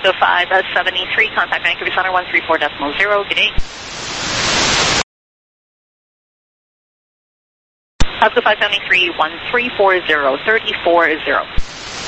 Oscar 573, contact Vancouver Center 134.0. Good day. Oscar 573, 1340, 340.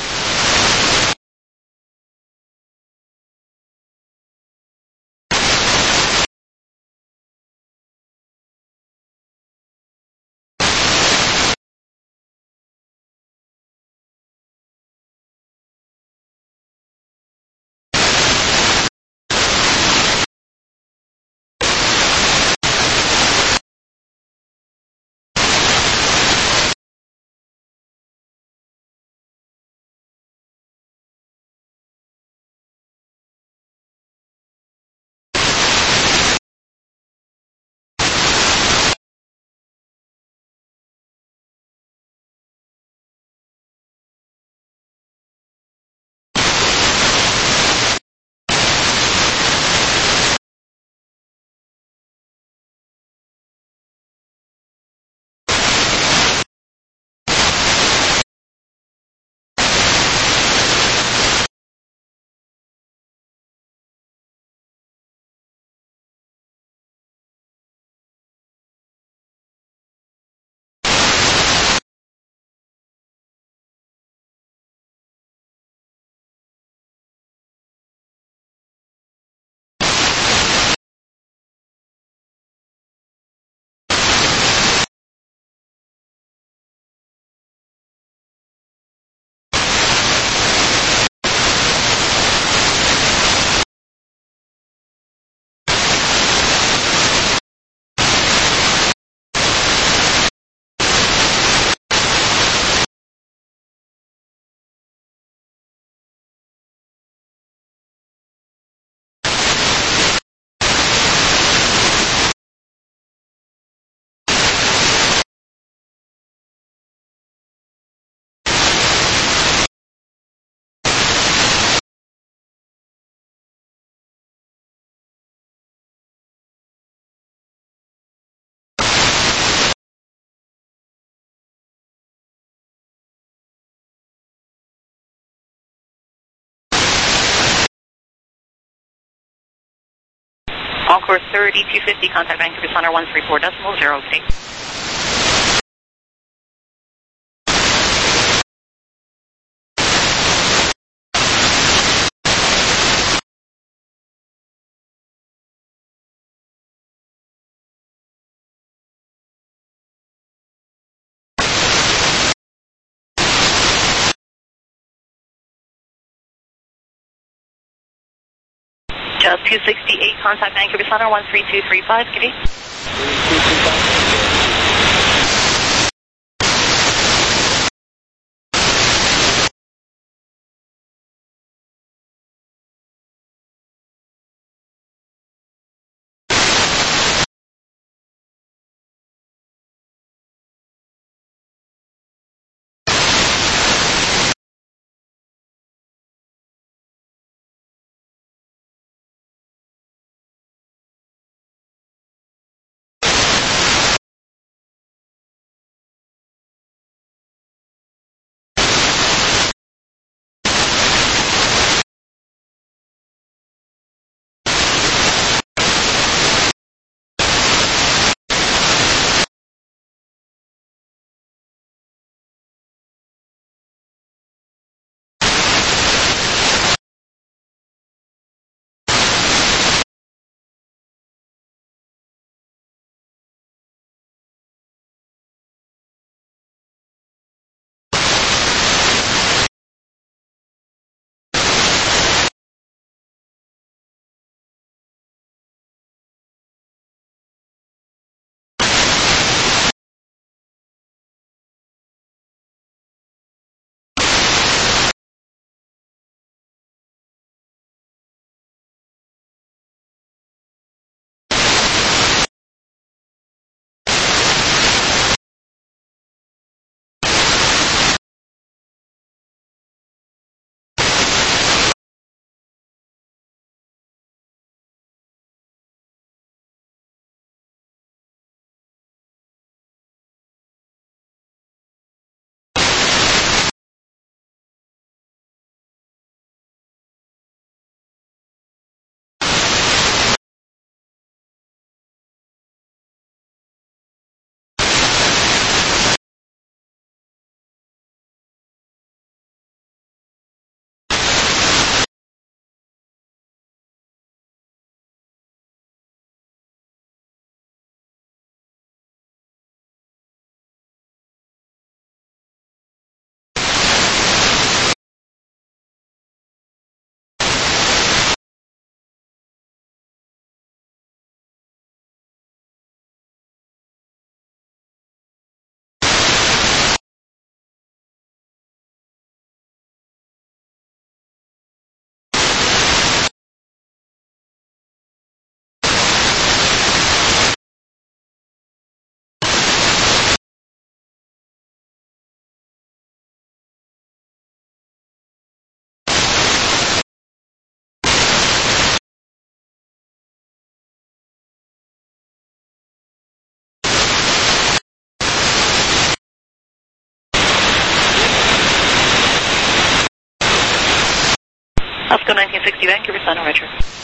Encore 3250, contact Vancouver Center 134.0. Good day. Just 268, contact Vancouver Center 13235. Good day. 3235. Oscar 1960 Vancouver Center, Roger.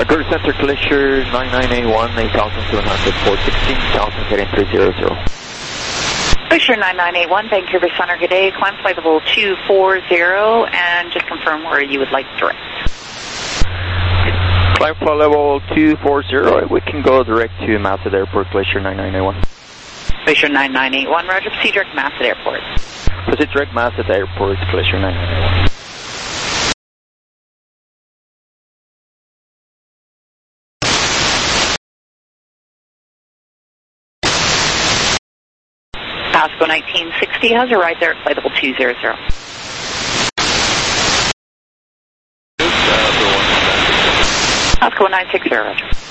Vancouver Center, Glacier 99A1, 8,700, 16,000, heading 300. Glacier 9981, Vancouver Center, good day. Climb flight level 240, and just confirm where you would like direct. Climb flight level 240, we can go direct to Masset Airport, Glacier 9981. Glacier 9981, roger, proceed direct Masset Airport. Proceed direct Masset Airport, Glacier 9981. Pasco 1960, how's your ride there at flight level 200? Pasco 960, roger.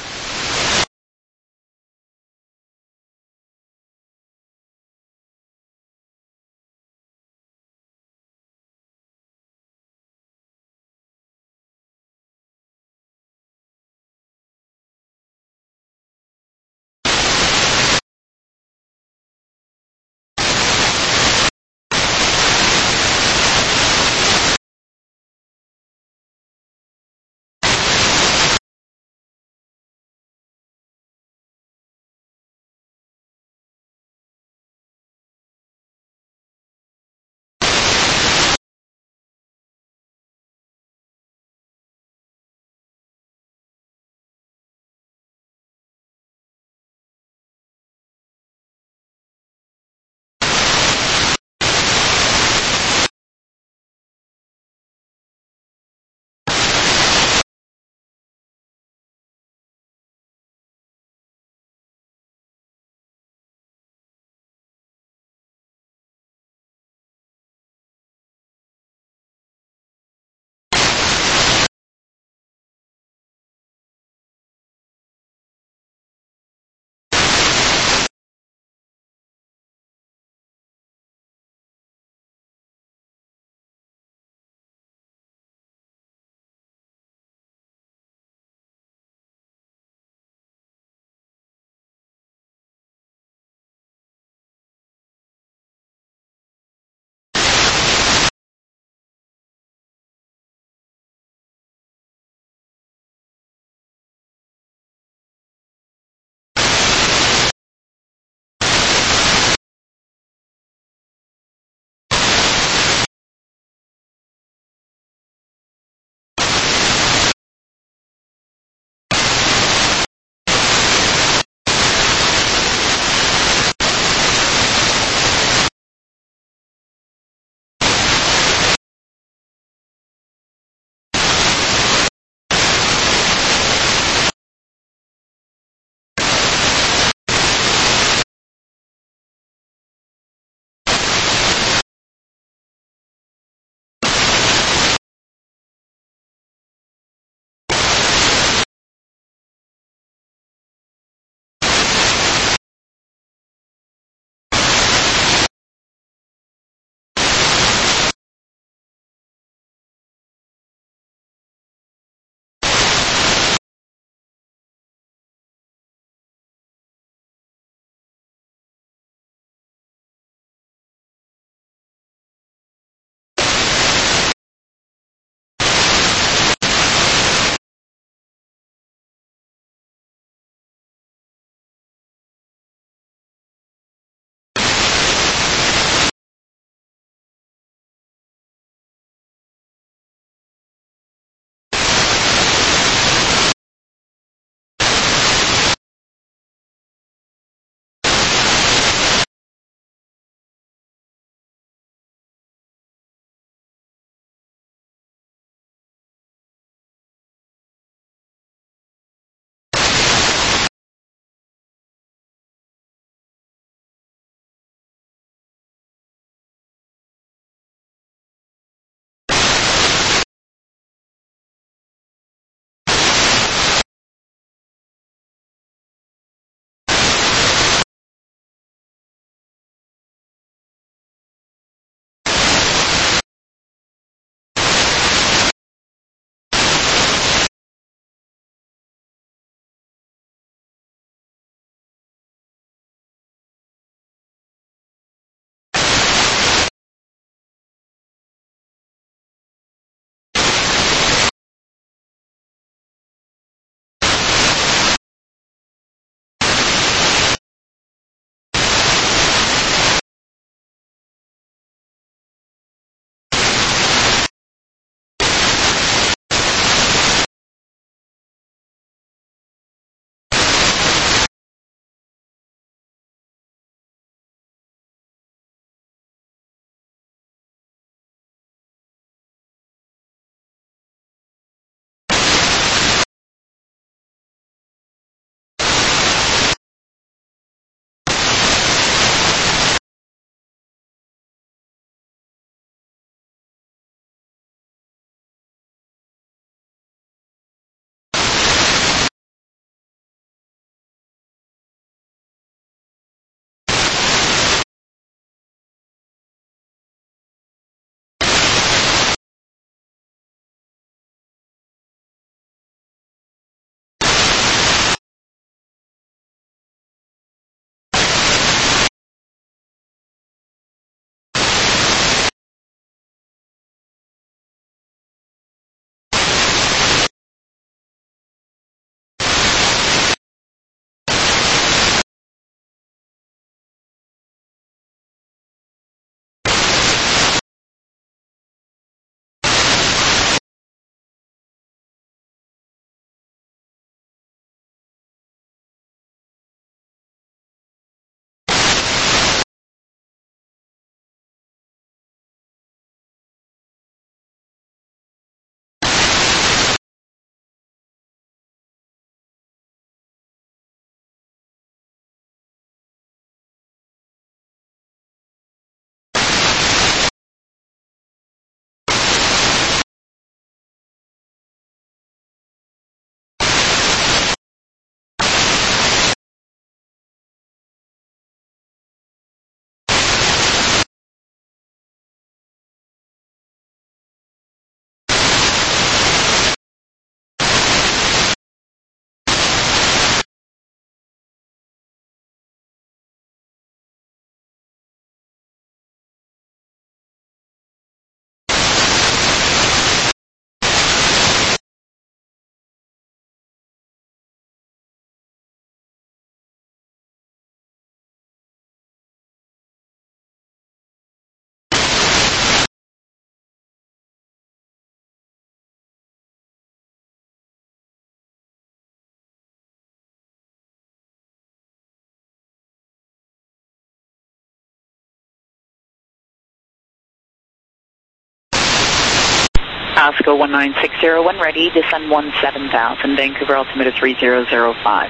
Osco 1960, when ready, descend 17,000, Vancouver altimeter 3005.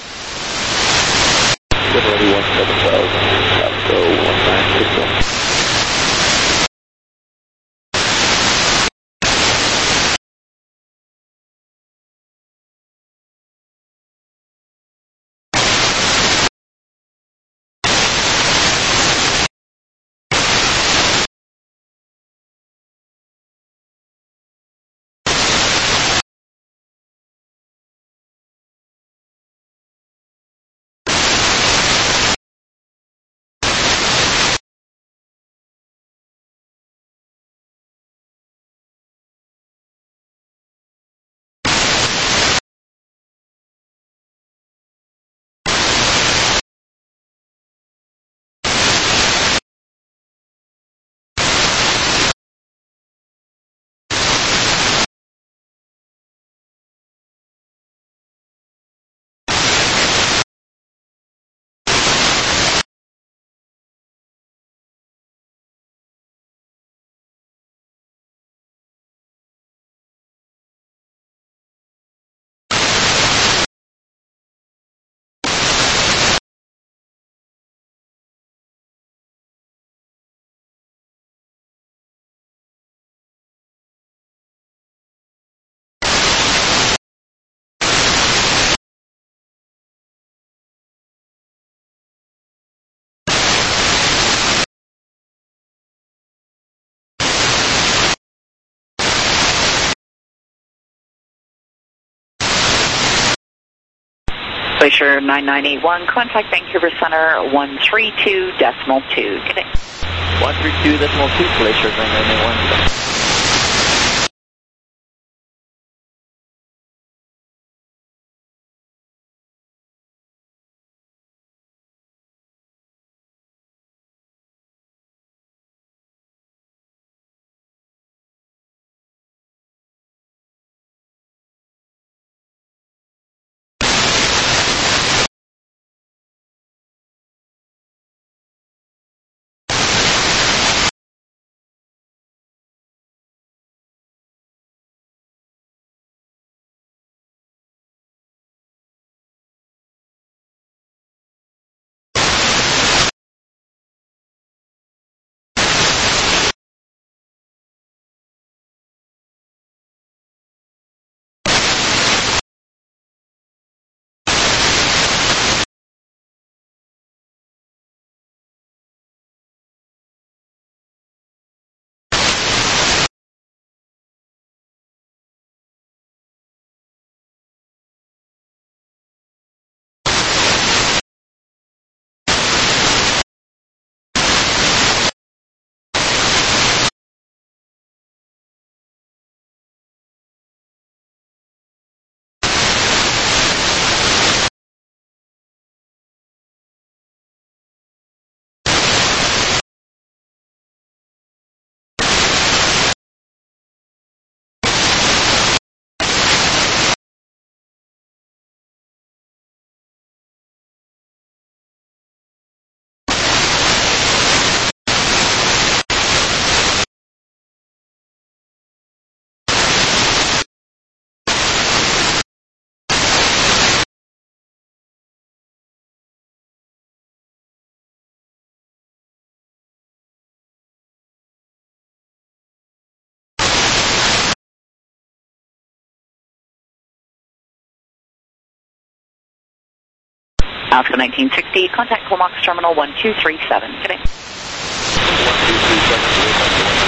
Get ready, 17,000, Osco 1960. Glacier 9981, contact Vancouver Center 132.2. Good day. 132.2, Glacier 9981. Osco 1960, contact Comox Terminal 1237. Good day. 132.2.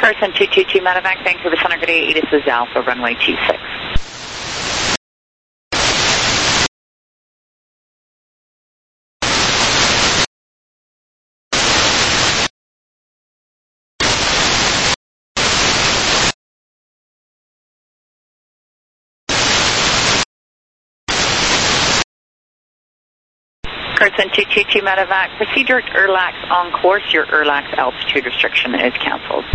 Carson 222 Medevac, Vancouver Center, good day, this is Alpha, runway 26. Carson 222 Medevac, proceed direct ERLAX on course. Your ERLAX altitude restriction is canceled.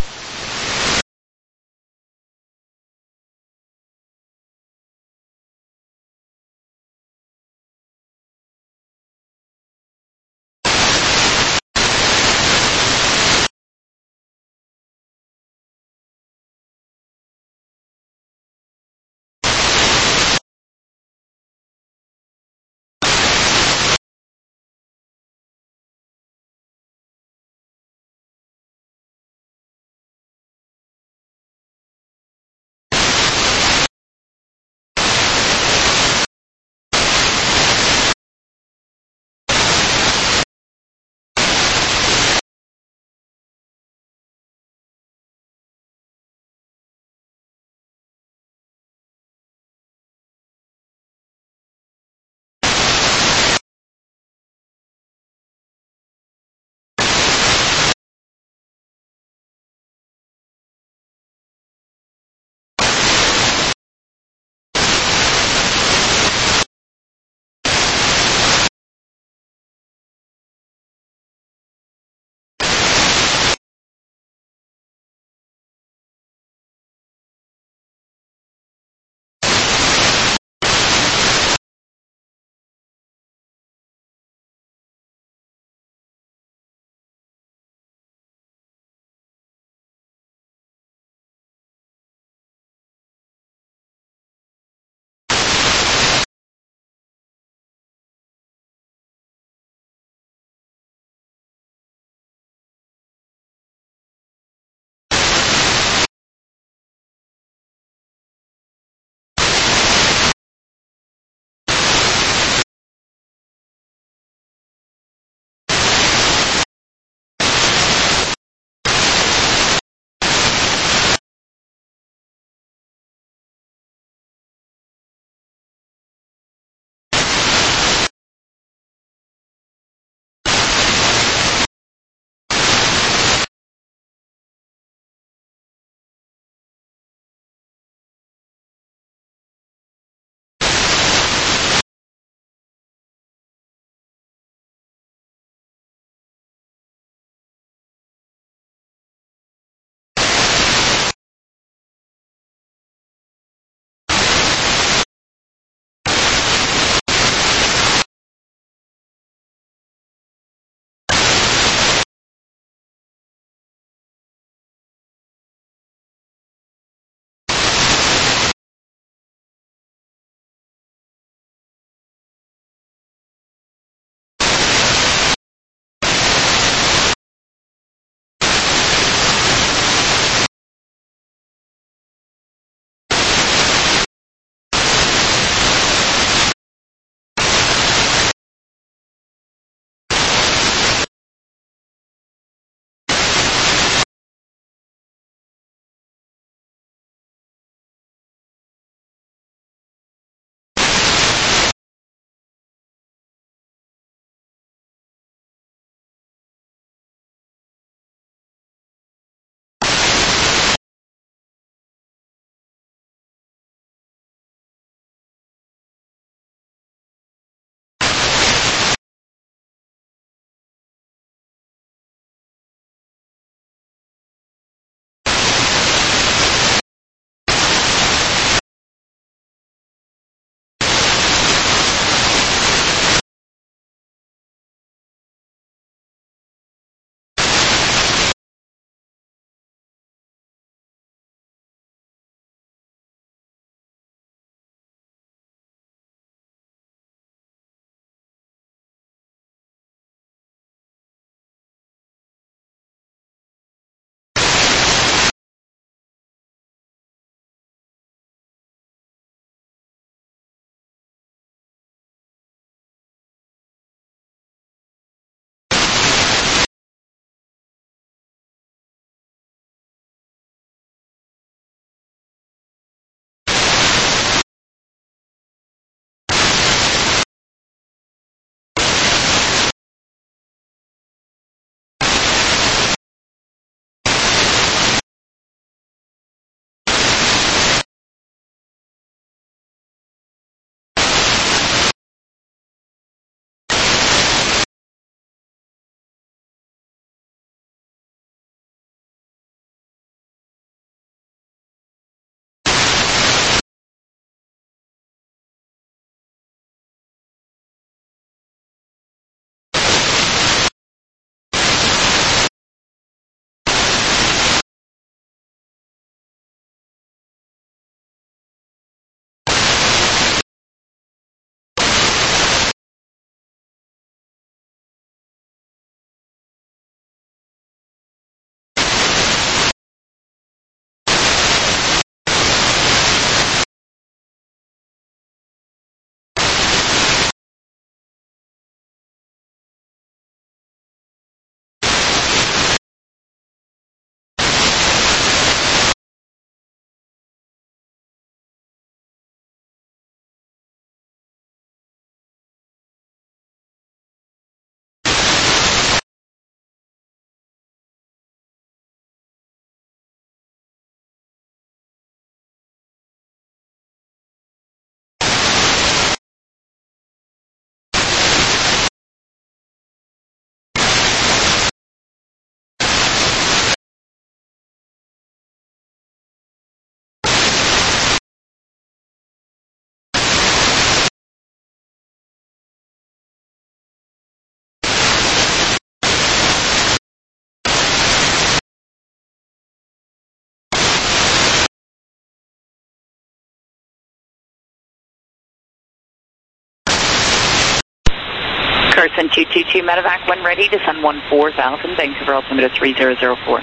Carson 222 medevac when ready, descend 14,000, Vancouver altimeter 3004.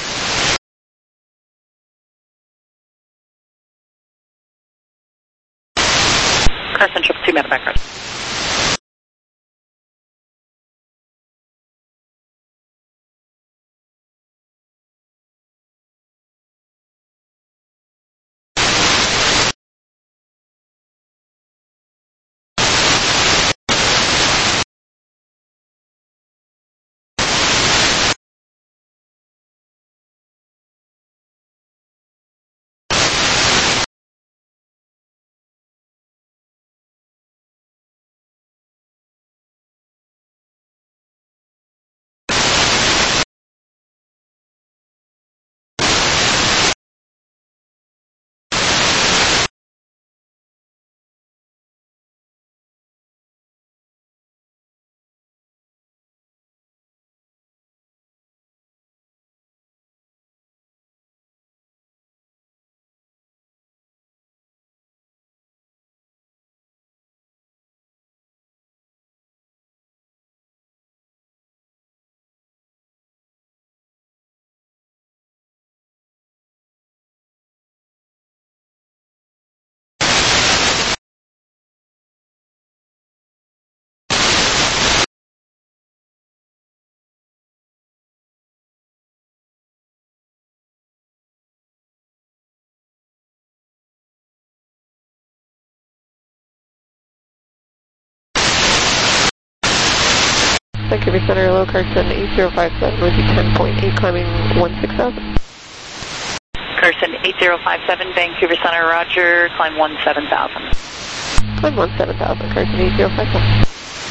Carson 222 medevac ready. Vancouver Center, low Carson 8057 with you 10.8, climbing 16,000. Carson 8057, Vancouver Center, roger, climb 17,000. Climb 17,000, Carson 8057.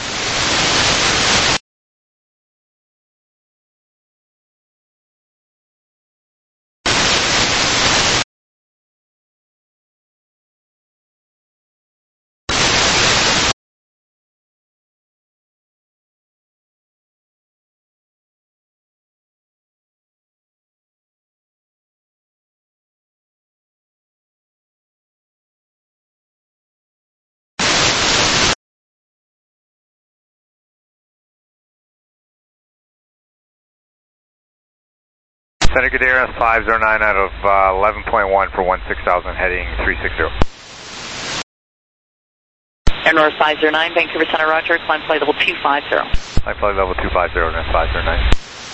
Center Cadera 509 out of 11.1 for 16,000, heading 360. Air North 509, Vancouver Center, roger, climb flight level 250. Climb flight level 250, and 509.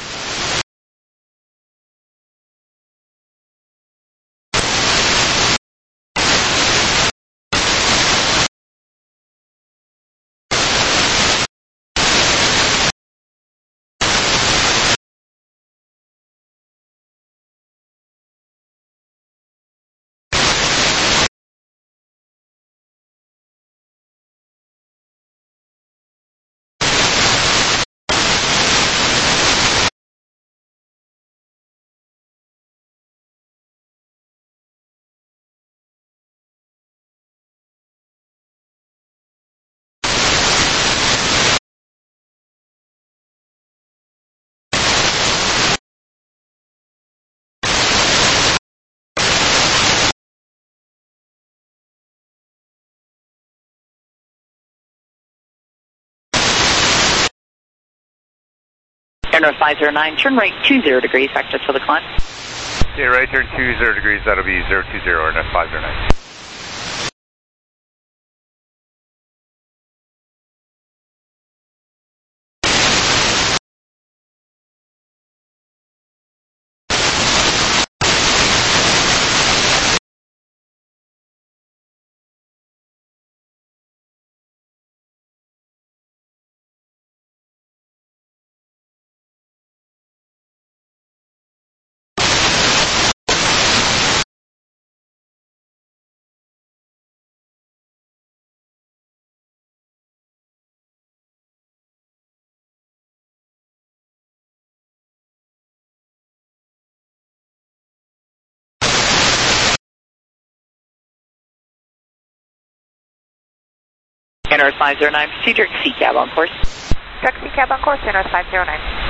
Air North 509, turn right 20 degrees, vector to the climb. Yeah, right turn 20 degrees, that'll be 020, Air North 509. Air North 509, proceed direct C cab on course. Direct C cab on course, Air North 509.